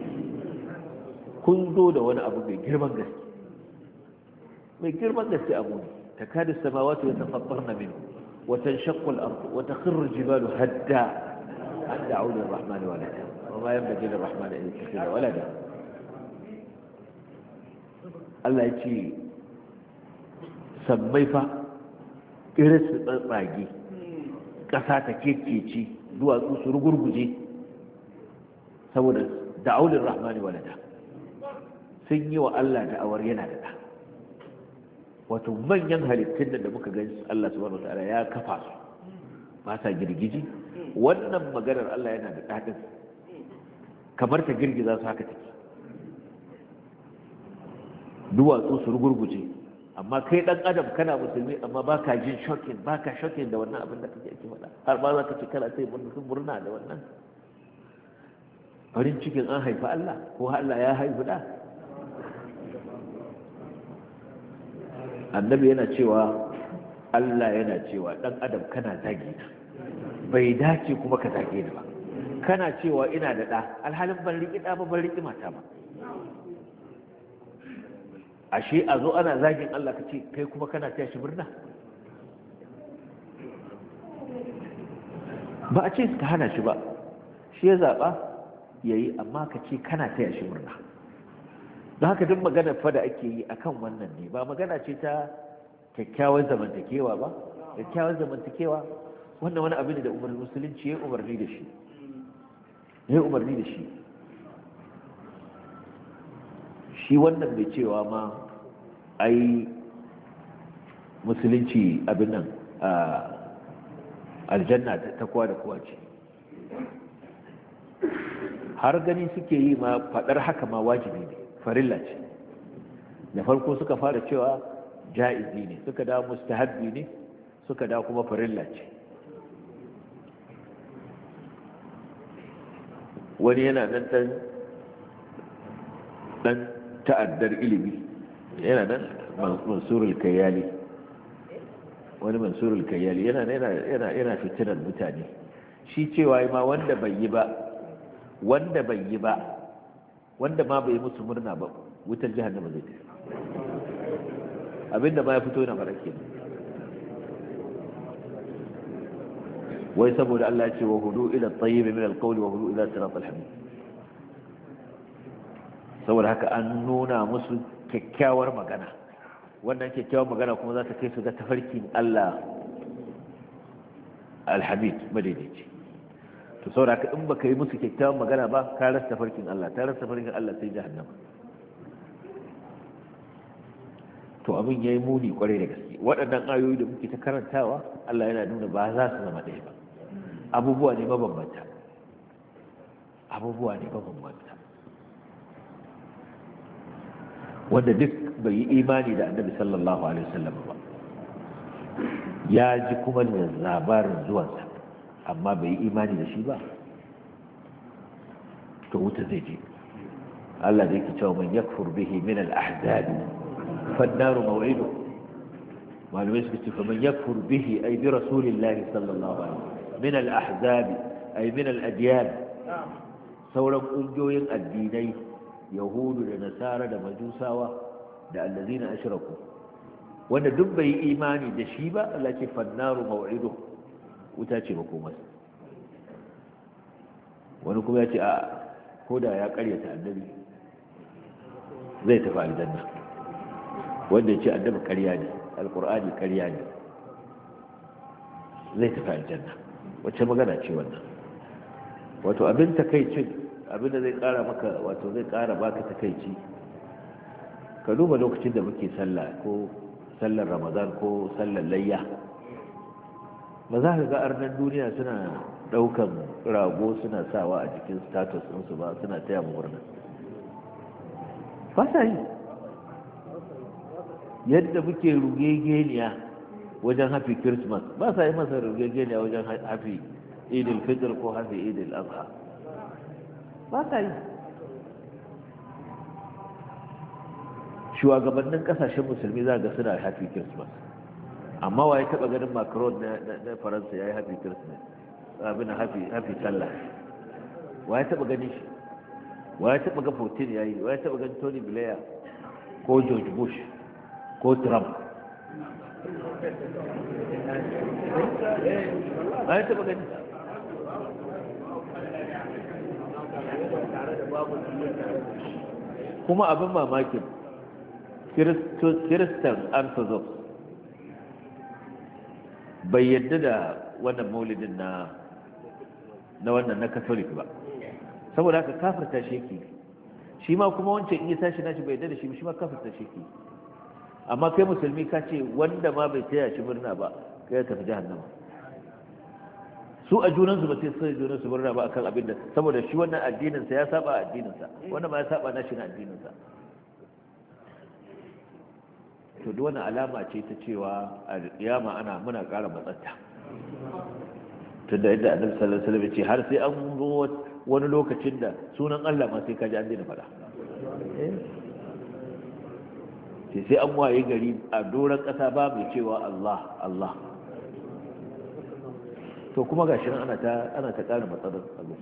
Kun zo da wani abu mai girman gaske, mai girman gaske abu ne. takadu samawati yatafattarna minhu wa tanshaqqu al-ardu wa takhirru al-jibalu hadda an da'u lir-rahmani walada وما ينبغي للرحمن أن يتخذ ولدا. Allah ya ce sammai fa irin su tsatsage, ƙasa ta kekeci, duwatsu su rugurguje saboda da'aulin rahmani walada, sun yi wa Allah da'awar yana da ɗa. Wato manyan halittun da muka gani Allah subhanahu wa ta'ala ya kafa su ba sa girgiji. Wannan maganar Allah yana da ɗaɗin kamar ta girgiza su haka take, duwatsu su rugurguje. Amma kai dan adam kana musulmi amma baka jin shocking, baka shocking da wannan abin da kake ake faɗa, har ba za ka ce kana sai murna da wannan farin cikin an haifa Allah ko Allah ya haifu da. Annabi yana cewa Allah yana cewa dan adam kana zagi na, bai dace kuma ka zage ni ba. Kana cewa ina da ɗa alhalin ban riƙi ɗa ba, ban riƙi mata ba. Ashe a zo ana zagin Allah ka ce kai kuma kana taya shi murna? Ba a ce ka hana shi ba, shi ya zaɓa ya yi, amma ka ce kana taya shi murna. Don haka duk maganar fa da ake yi akan wannan ne, ba magana ce ta kyakkyawar zamantakewa ba. Kyakkyawar zamantakewa wannan wani abu ne da umarnin musulunci ya umarni da shi. Ya umarni da shi. Shi wannan bai cewa ma ai musulunci abin nan aljanna ta kowa da kowa ce, har gani suke yi ma faɗar haka ma wajibi ne, farilla ce. Da farko suka fara cewa ja'izi ne, suka dawo mustahabbi ne, suka dawo kuma farilla ce. wani yana nan dan ta'addar ilimi yana nan mansurul kayyali wani mansurul kayyali yana fitinar mutane shi cewa ma wanda bai yi ba wanda ma bai musu murna ba wutar jahannama zai tafi abinda ma ya fito yana fara kenan wai saboda Allah ya ce wa hudu ila tayyib min alqawl wa hudu ila sirat alhamid saboda haka an nuna musu kyakkyawar magana wannan kyakkyawar magana kuma za ta kai su ga tafarkin Allah alhamid madaidaici to saboda haka in baka yi musu kyakkyawar magana ba ka rasa tafarkin Allah ta rasa tafarkin Allah sai jahannama to abin yayi muni kwarai da gaske waɗannan ayoyi da muke ta karantawa Allah yana nuna ba za su zama ɗaya ba abubuwa ne mabambanta wanda duk bai yi imani da annabi sallallahu alaihi wasallam ba ya ji kuma da labarin zuwansa amma bai yi imani da shi ba to wuta zai je Allah da yake cewa man yakfur bihi min al-ahzab فالنار موعده معلومة فمن يكفر به أي برسول الله صلى الله عليه وسلم من الأحزاب أي من الأديان سورا أنجوين الديني يهود لنسارة لمجوساوة الذين أشركوا وأن دبي إيماني دشيبة التي فالنار موعده وتاتي مكومة ونكم ياتي هدى يا قرية النبي زي تفعل الجنة wanda ya ce annabi ƙarya ne alƙur'ani ƙarya ne zai tafi aljanna wacce magana ce wannan wato abin takaicin abin da zai ƙara maka wato zai ƙara baka takaici ka duba lokacin da muke sallah ko sallar ramadan ko sallar layya ba za ka ga arnan duniya suna ɗaukan rago suna sawa a jikin status ɗinsu ba suna taya mu murna ba sa yi yadda muke rugegeniya wajen happy christmas ba sa yi masa rugegeniya wajen happy idil fitr ko happy idil adha ba sa yi shugabannin kasashen musulmi za ga suna happy christmas amma waye taba ganin macron na faransa ya yi happy christmas abin happy sallah waye taba ganin shi waye taba ga putin ya yi waye taba ganin tony blair ko george bush ko Trump ai taɓa gani kuma abin mamakin kiristan orthodox bai yadda da wannan maulidin na wannan na catholic ba saboda haka kafirta shi yake shi ma kuma wancan in yi tashi nashi bai yadda da shi ma kafirta shi yake amma kai musulmi ka ce wanda ma bai taya shi murna ba kai ya tafi jahannama su a junansu ba sai sai junansu murna ba akan abin da saboda shi wannan addininsa ya saba addininsa wannan ma ya saba na shi na addininsa to duk wannan alama ce ta cewa a kiyama muna ƙara matsatta tunda yadda annabi sallallahu alaihi wasallam ya ce har sai an zo wani lokacin da sunan Allah ma sai ka ji an daina faɗa sai an waye gari a doron ƙasa ba mai cewa Allah Allah to kuma gashi nan ana ta ƙara matsalar abu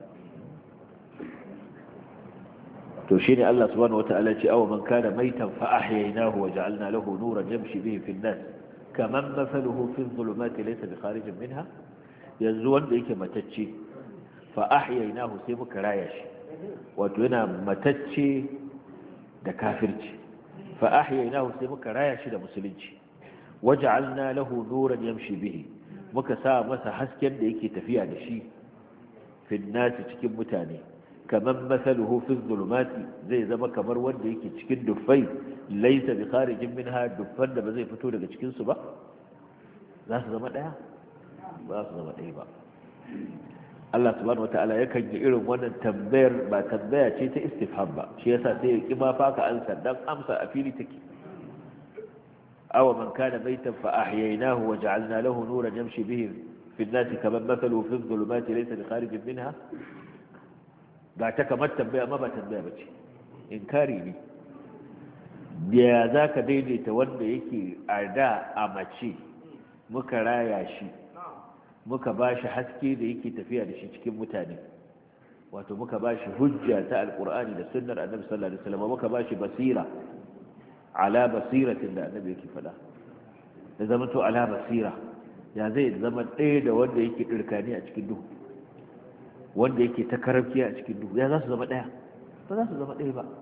to shine Allah subhanahu wataala ce aw man kana maitan fa ahyaynahu wa ja'alna lahu nuran yamshi bihi fi an-nas kaman mathaluhu fi adh-dhulumati laysa bi kharijin minha yanzu wanda yake matacce fa ahyaynahu sai muka raya shi wato yana matacce da kafirci fa ahyaynahu sai muka raya shi da musulunci waja'alna lahu nuran yamshi bihi muka sa masa hasken da yake tafiya da shi fi an-nas cikin mutane kaman masaluhu fi zulumati zai zama kamar wanda yake cikin dufai laysa bi kharijin minha dufan da ba zai fito daga cikin su ba za su zama daya ba su zama daya ba Allah subhanahu wataala yakan yi irin wannan tambayar ba tambaya ce ta istifham ba shi yasa sai ya kima faka ansa dan amsa a fili take aw man kana baytan fa ahyaynahu wa ja'alna lahu nuran yamshi bihi fi an-nas kaman mathaluhu fi zulumati laysa bi kharijin minha ga ta kamar tambaya amma ba tambaya ba ce, inkari ne. ya za ka daidaita wanda yake a da a mace muka raya shi muka ba shi haske da yake tafiya da shi cikin mutane, wato muka ba shi hujja ta alkur'ani da sunnar annabi sallallahu alaihi wasallam, muka ba shi basira ala basiratin da annabi yake faɗa, da zama to ala basira, ya zai zama ɗaya da wanda yake ɗirkani a cikin duhu, wanda yake ta karafki a cikin duhu, ya za su zama ɗaya? ba za su zama ɗaya ba.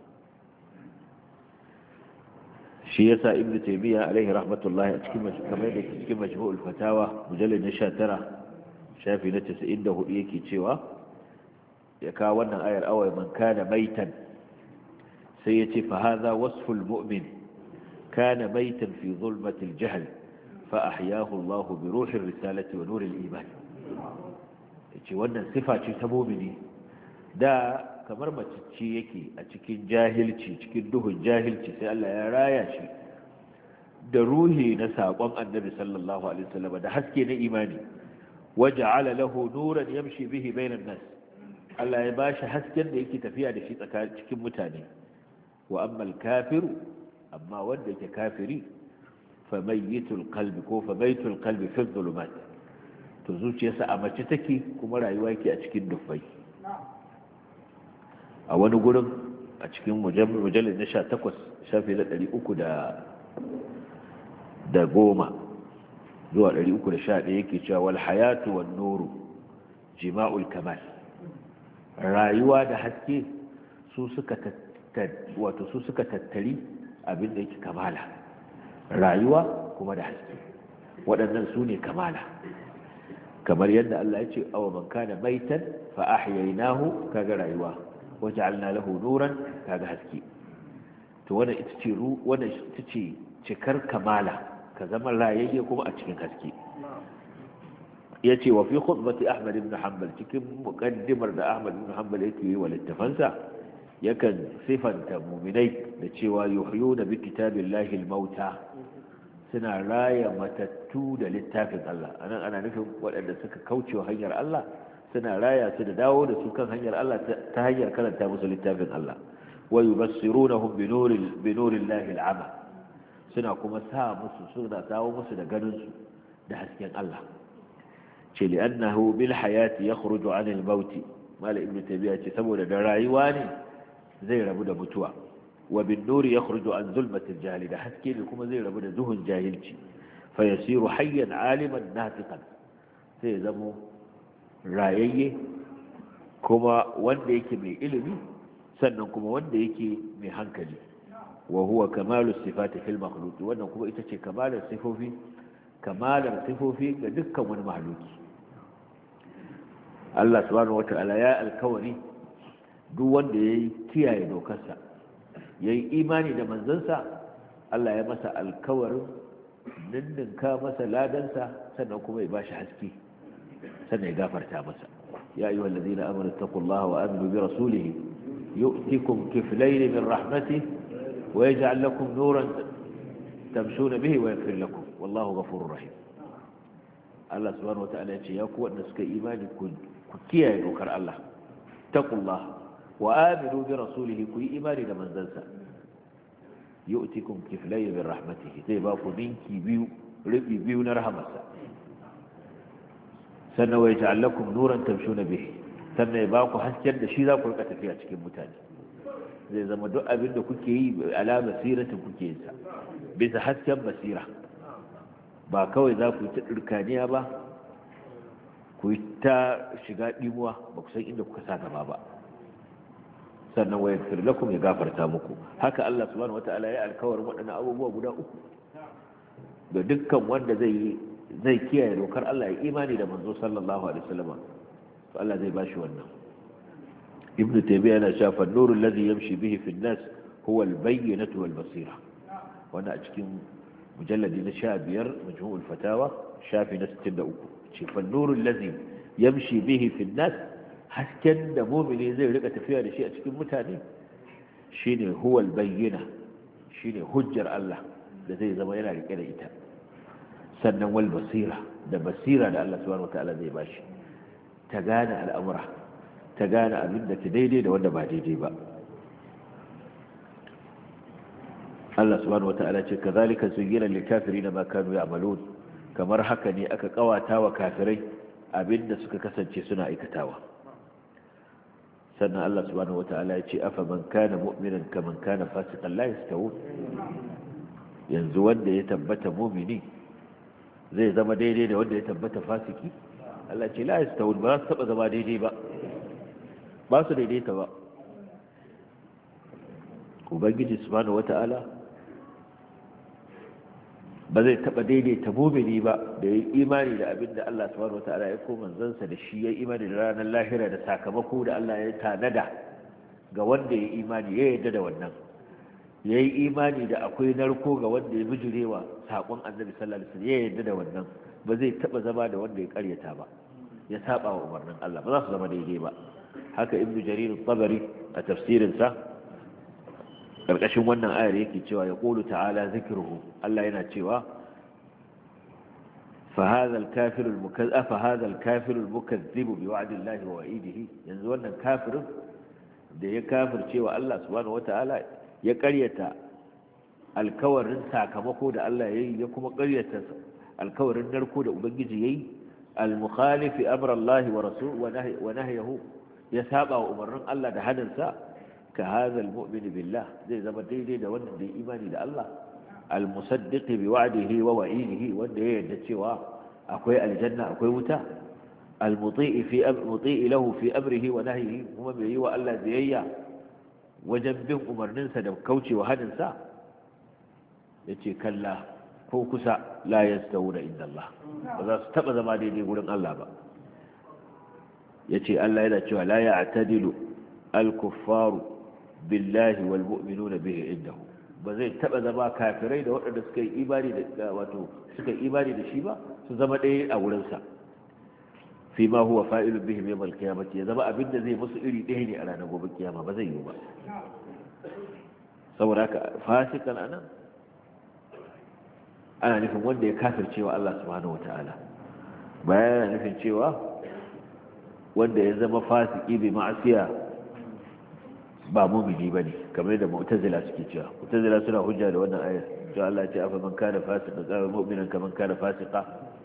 shi yasa ibnu taymiya alaihi rahmatullahi a cikin kamar da cikin majmu'ul fatawa mujallad na 19 shafi na 94 yake cewa, ya kawo wannan ayar awai man kana maitan, sai yace fa hadha wasful mu'min kana maitan fi zulmatil jahl fa ahyahu Allah bi ruhir risalati wa nuril iman. yace wannan sifa ce ta mu'mini, da kamar macicci yake a cikin jahilci, cikin duhun jahilci, sai Allah ya raya shi da ruhi na saƙon annabi sallallahu alaihi wasallam da haske na imani, waja'ala lahu nuran yamshi bihi bainan nas, Allah ya bashi hasken da yake tafiya da shi tsakanin cikin mutane. wa amma al-kafiru, amma wanda yake kafiri, fa mayyitul qalbi ko fa baytul qalbi fi dhulumat, to zuciyarsa a mace take kuma rayuwa yake a cikin dufai. a wani gurin a cikin mujallar na 18 shafi na 310 zuwa 311 yake cewa wal hayatu wan nuru jima'ul kamal, rayuwa da haske su suka tattari abin da yake kamala, rayuwa kuma da haske waɗannan su ne kamala. kamar yadda Allah ya ce awa man kana maitan fa ahyaynahu, kaga rayuwa, waja'alna lahu nuran, kaga haske. to wannan ita ce cikar kamala, ka zama rayayye kuma a cikin haske. yace wa fi khutbati Ahmad ibn Hanbal, cikin muqaddimar da Ahmad ibn Hanbal yake yi wa littafansa, yakan sifanta mu'minai da cewa yuhyuna bi kitabillahi al-mauta, suna raya matattu da littafin Allah. anan ana nufin waɗanda suka kaucewa hanyar Allah, suna raya su da dawo da su kan hanyar Allah ta hanyar karanta musu littafin Allah. wa yubassirunahum bi nurillahi al'ama, suna kuma suna dawo musu da ganin su da hasken Allah. ce li'annahu bil hayati yakhruju 'an al-maut, mala ibnu tabiya ce saboda da rayuwa ne zai rabu da mutuwa. wa bin nuri yakhruju an zulmati al-jahl, da haske ne kuma zai rabu da duhun jahilci. fa yasiru hayyan 'aliman natiqan, sai zamo rayayye kuma wanda yake mai ilimi, sannan kuma wanda yake mai hankali. wa huwa kamalu sifati fil makhluq, wannan kuma ita ce kamalar sifofi ga dukkan wani mahaluki. Allah subhanahu wata'ala ya alkawari duk wanda yayi kiyaye dokarsa, yayi imani da manzansa, Allah ya masa alkawarin dindinka masa ladansa, sannan kuma ya bashi haske, sannan ya gafarta masa. ya ayyuhal ladina amanu taqullaha wa aminu bi rasulihi yu'tikum kiflayn min rahmatihi wa yaj'al lakum nuran tamshuna bihi wa yaghfir lakum wallahu ghafurur rahim. Allah subhanahu wata'ala ya ce ya ku wanda suka imani ku kiyaye dokar Allah, taqullaha wa aminu bi rasulihi, ku yi imani da manzansa. yu'tikum kiflayn min rahmatihi, zai ba ku ninki biyu, rubi biyu na rahamarsa. sannan wa yaj'al lakum nuran tamshuna bihi, sannan ya ba ku hasken da shi za ku rika tafiya cikin mutane. zai zama duk abin da kuke yi ala basiratin kuke yin sa, bisa hasken basira, ba kawai za ku yi ta ɗirkaniya ba, ku yi ta shiga ɗimuwa ba ku san inda kuka sa gaba ba. sannan wa yaghfir lakum, ya gafarta muku. haka Allah subhanahu wata'ala ya alkawarin waɗannan abubuwa guda uku ga dukkan wanda zai kiyaye dokar Allah, ya imani da manzo sallallahu alaihi wasallam, to Allah zai bashi wannan. ibnu taymiyyah yana cewa an-nuru alladhi yamshi bihi fi an-nas huwa al-bayyinatu wal-basira, wannan a cikin mujalladi na 15 majmu'ul fatawa shafi na 63. ce fa an-nuru alladhi yamshi bihi fi an-nas, hasken da mu'mini zai rika tafiya da shi a cikin mutane shine huwa al-bayyina, shine hujjar Allah da zai zama yana rike da ita. sannan wal basira, da basira da Allah subhanahu wataala zai bashi ta gane al'amura, ta gane abin da ta daidai da wanda ba daidai ba. Allah subhanahu wata'ala ce kazalika zuyyina lil kafirina ma kanu ya'malun, kamar haka ne aka kawata wa kafirai abinda suka kasance suna aikatawa. sannan Allah subhanahu wata'ala ya ce afa man kana mu'minan kaman kana fasiqan la yastawun, yanzu wanda ya tabbata mu'mini zai zama daidai da wanda ya tabbata fasiki? Allah ce la yastawun, ba su taba zama daidai ba su daidaita ba. Ubangiji subhanahu wata'ala ba zai taba daidaita mumini ba da ya imani da abin da Allah subhanahu wata'ala ya koma zansa da shi, ya imani da ranar lahira da sakamako da Allah ya tanada ga wanda ya imani, ya yarda da wannan, ya yi imani da akwai narko ga wanda ya bijirewa saƙon annabi sallallahu alaihi wasallam, ya yarda da wannan, ba zai taba zama da wanda ya karyata ba, ya saba wa umarnin Allah, ba za su zama daidai ba. Haka ibnu jarir at-tabari a tafsirinsa ƙarƙashin wannan ayar yake cewa ya ƙulu ta'ala zikiruhu, Allah yana cewa فهذا الكافر المكذب بوعد الله ووعيده، yanzu wannan kafirin da ya kafircewa Allah subhanahu wataala ya ƙaryata alkawarin sakamako da Allah yayi, ya kuma ƙaryata alkawarin narko da ubangiji yayi, al-mukhalifi amra Allah wa rasul wa nahyahu, ya saba wa umarnin Allah da haninsa, ka hadha al-mu'min billah, zai zama daidai da wanda ya imani da Allah, al-musaddiq bi wa'dihi wa wa'idihi, wanda ya yarda cewa akwai aljanna akwai wuta, al-muti'i lahu fi amrihi wa nahyihi, kuma bai yi wa Allah biyayya wajen bin umarninsa da kaucewa haninsa. Yace kalla ko kusa, la yastawuna inda Allah, ba za su taba zama daidai gurin Allah ba. Yace Allah yana cewa la ya'tadilu al-kuffaru billahi wal mu'minuna bihi indahu, ba zai taba zama kafirai da waɗanda suka yi imani da suka yi imani da shi ba su zama ɗaya a wurin sa, fi ma huwa fa'ilun bihim yawm al-qiyamati, ya zama abin da zai musu iri ɗaya ne a ranar gobe kiyama, ba zai yi ba. saboda haka fasikan anan ana nufin wanda ya kafircewa Allah subhanahu wata'ala, bayan nufin cewa wanda ya zama fasiki bi ma'asiya ba mumini bane, kamar da mu'tazila suke cewa. Mu'tazila suna hujja da wannan ayar, to Allah ya ce afa man kana fasiqan qala mu'minan kaman kana fasiqa,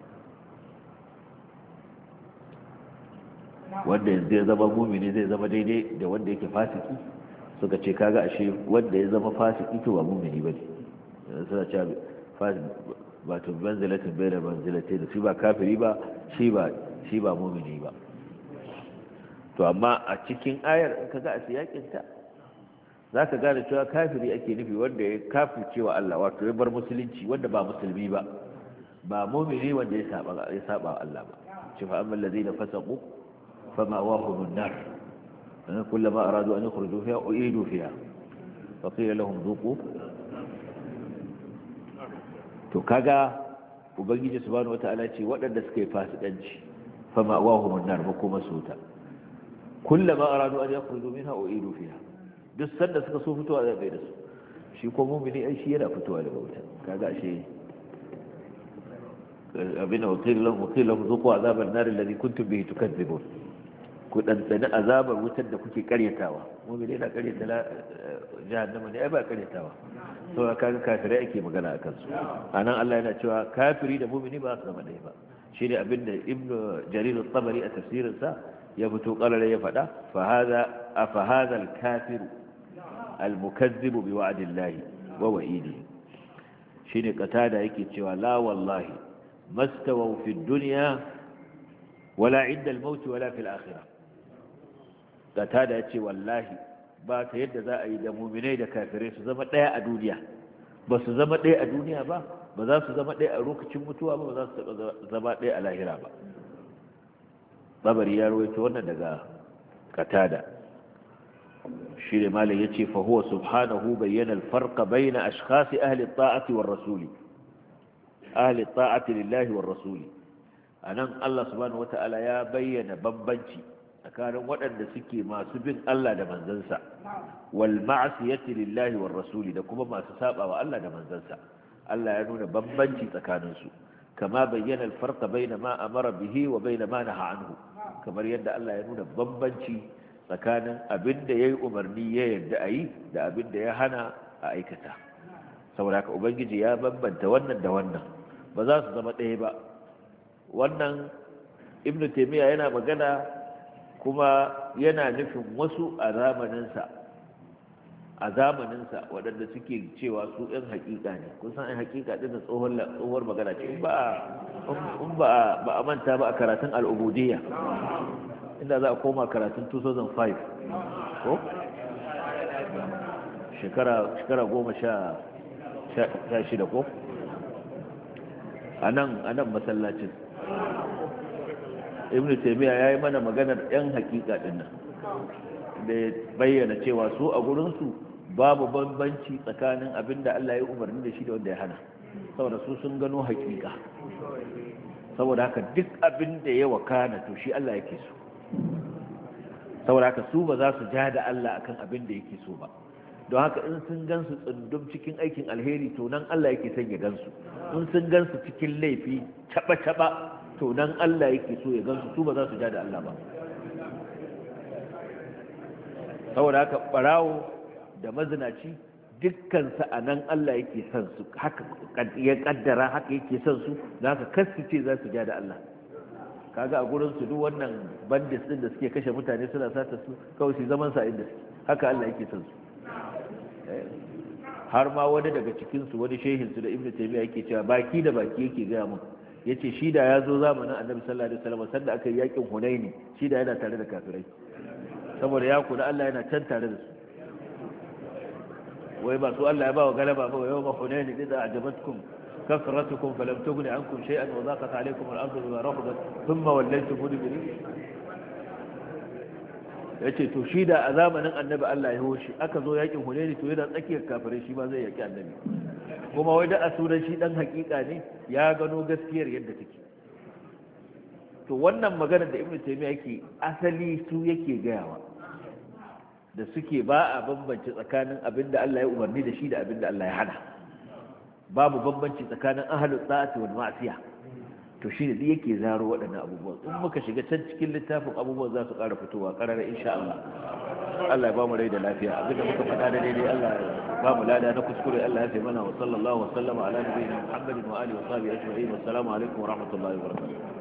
wanda yanzu ya zama mumini zai zama daidai da wanda yake fasiki. Suka ce kaga ashe wanda ya zama fasiki to ba mumini bane. Suna cewa ba to manzilatin bai da manzilatai, da shi ba kafiri ba, shi ba mumini ba. To amma a cikin ayar in kaga a siyakinta za ka gane cewa kafiri ake nufi wanda ya kafircewa Allah, wato ya bar musulunci, wanda ba musulmi ba, ba mumini wanda ya saba Allah ba. ce fa amma allazina fasaqu fama wahumun nar kullama aradu an yukhruju fiha uidu fiha fa qila lahum dhuqu. to kaga ubangiji subhanahu wataala ce waɗanda suka yi fasikanci fama wahumun nar ba kuma suta, kullama aradu an yakhruju minha uidu fiha, duk sanda suka so fitowa zai bai da su. shi ko mu'mini ai shi yana fitowa daga wuta. kaga ashe abin wakil lahum zuqu azaban nar alladhi kuntum bihi tukadzibun, ku dan tsani azabar wutar da kuke karyatawa. mu'mini yana karyata jahannama ne ai ba karyatawa. to kaga kafirai ake magana akan su anan. Allah yana cewa kafiri da mu'mini ba su zama ɗaya ba. shine abinda ibnu jarir at-tabari a tafsirinsa ya fito ƙarare ya faɗa, fa hadha al-kafiru al-mukazzibu bi wa'dillahi wa wa'idihi. shine qatada yake cewa la wallahi mastawaw fi dunya wala 'inda al-maut wala fi al-akhirah. qatada yace wallahi ba ta yadda za a yi da mu'minai da kafirai su zama ɗaya a duniya, ba su zama ɗaya a duniya ba, ba za su zama ɗaya a lokacin mutuwa ba, ba za su zama ɗaya a lahira ba. babari ya rawaito wannan daga qatada. shi ne malam yace fa huwa subhanahu bayyana al-farqa bayna ashkhas ahli at-ta'ati war-rasuli, ahli at-ta'ati lillahi war-rasuli. anan Allah subhanahu wata'ala ya bayyana bambanci tsakanin waɗanda suke masu bin Allah da manzansa, wal ma'siyati lillahi war-rasuli, da kuma masu saba wa Allah da manzansa. Allah ya nuna bambanci tsakanin su, kama bayyana al-farqa bayna ma amara bihi wa bayna ma naha anhu, kamar yadda Allah ya nuna bambanci tsakanin abin da yayi umarni ya yarda a yi da abin da ya hana a aikata. saboda haka ubangiji ya bambanta wannan da wannan, ba za su zama ɗaya ba. wannan ibnu taymiya yana magana kuma yana nufin wasu a zamaninsa waɗanda suke cewa su ɗan haƙiƙa ne. kun san ɗan haƙiƙa ɗin da tsohuwar magana ce, in ba a manta ba a karatun al'ubudiyya, inda za a koma karatun 2005 ko shekara 16 ko a nan masallacin ibn taymiya yayi mana maganar yan hakika din nan da ya bayyana cewa su a gurinsu babu bambanci tsakanin abinda Allah ya umarni da shi da wanda ya hana, saboda su sun gano hakika. saboda haka duk abinda ya wakana to shi Allah yake so, saboda haka su ba za su ja da Allah akan abinda yake so ba. don haka in sun gansu tsundum cikin aikin alheri to nan Allah yake son ya gansu, in sun gansu cikin laifi taba to nan Allah yake so ya gansu, su ba za su ja da Allah ba. saboda haka barawo da mazinaci dukkansa a nan Allah yake son su, haka ya kaddara haka yake son su, da haka kasu ce za su ja da Allah. kaga a gurin su duk wannan bandits din da suke kashe mutane suna sata su kawai su zaman sa inda suke, haka Allah yake son su. har ma wani daga cikin su, wani shehin su da Ibn Taymiyyah yake cewa baki da baki yake ga mu, yace shi da ya zo zamanin Annabi sallallahu alaihi wasallam sanda aka yi yakin Hunaini, shi da yana tare da kafirai, saboda ya kula Allah yana can tare da su. wai ba su Allah ya ba wa galaba ba, yau ba Hunaini idza ajabatkum كثرتكم فلم تغن عنكم شيئا وضاقت عليكم الأرض بما رحبت ثم وليتم مدبرين. yace to shi da a zamanin annabi Allah ya hoshi aka zo yakin Hunaini to yana tsakiyar kafirai shi ba zai yaki annabi, kuma wai da a sunan shi dan hakika ne ya gano gaskiyar yadda take. to wannan magana da Ibn Taymiyyah yake asali su yake gayawa da suke ba a bambance tsakanin abinda Allah ya umarni da shi da abinda Allah ya hana, babu bambanci tsakanin ahlus sa'ati wal ma'siyah. to shine duk yake zaro waɗannan abubuwan. in muka shiga can cikin littafin abubuwan za su ƙara fitowa ƙarara insha Allah. Allah ya ba mu rai da lafiya, abinda muka faɗa da daidai Allah ya ba mu lada, na kuskure Allah ya fi mana. wa sallallahu wa sallama ala nabiyina Muhammadin wa alihi wa sahbihi ajma'in. Wassalamu alaikum wa rahmatullahi wa barakatuh.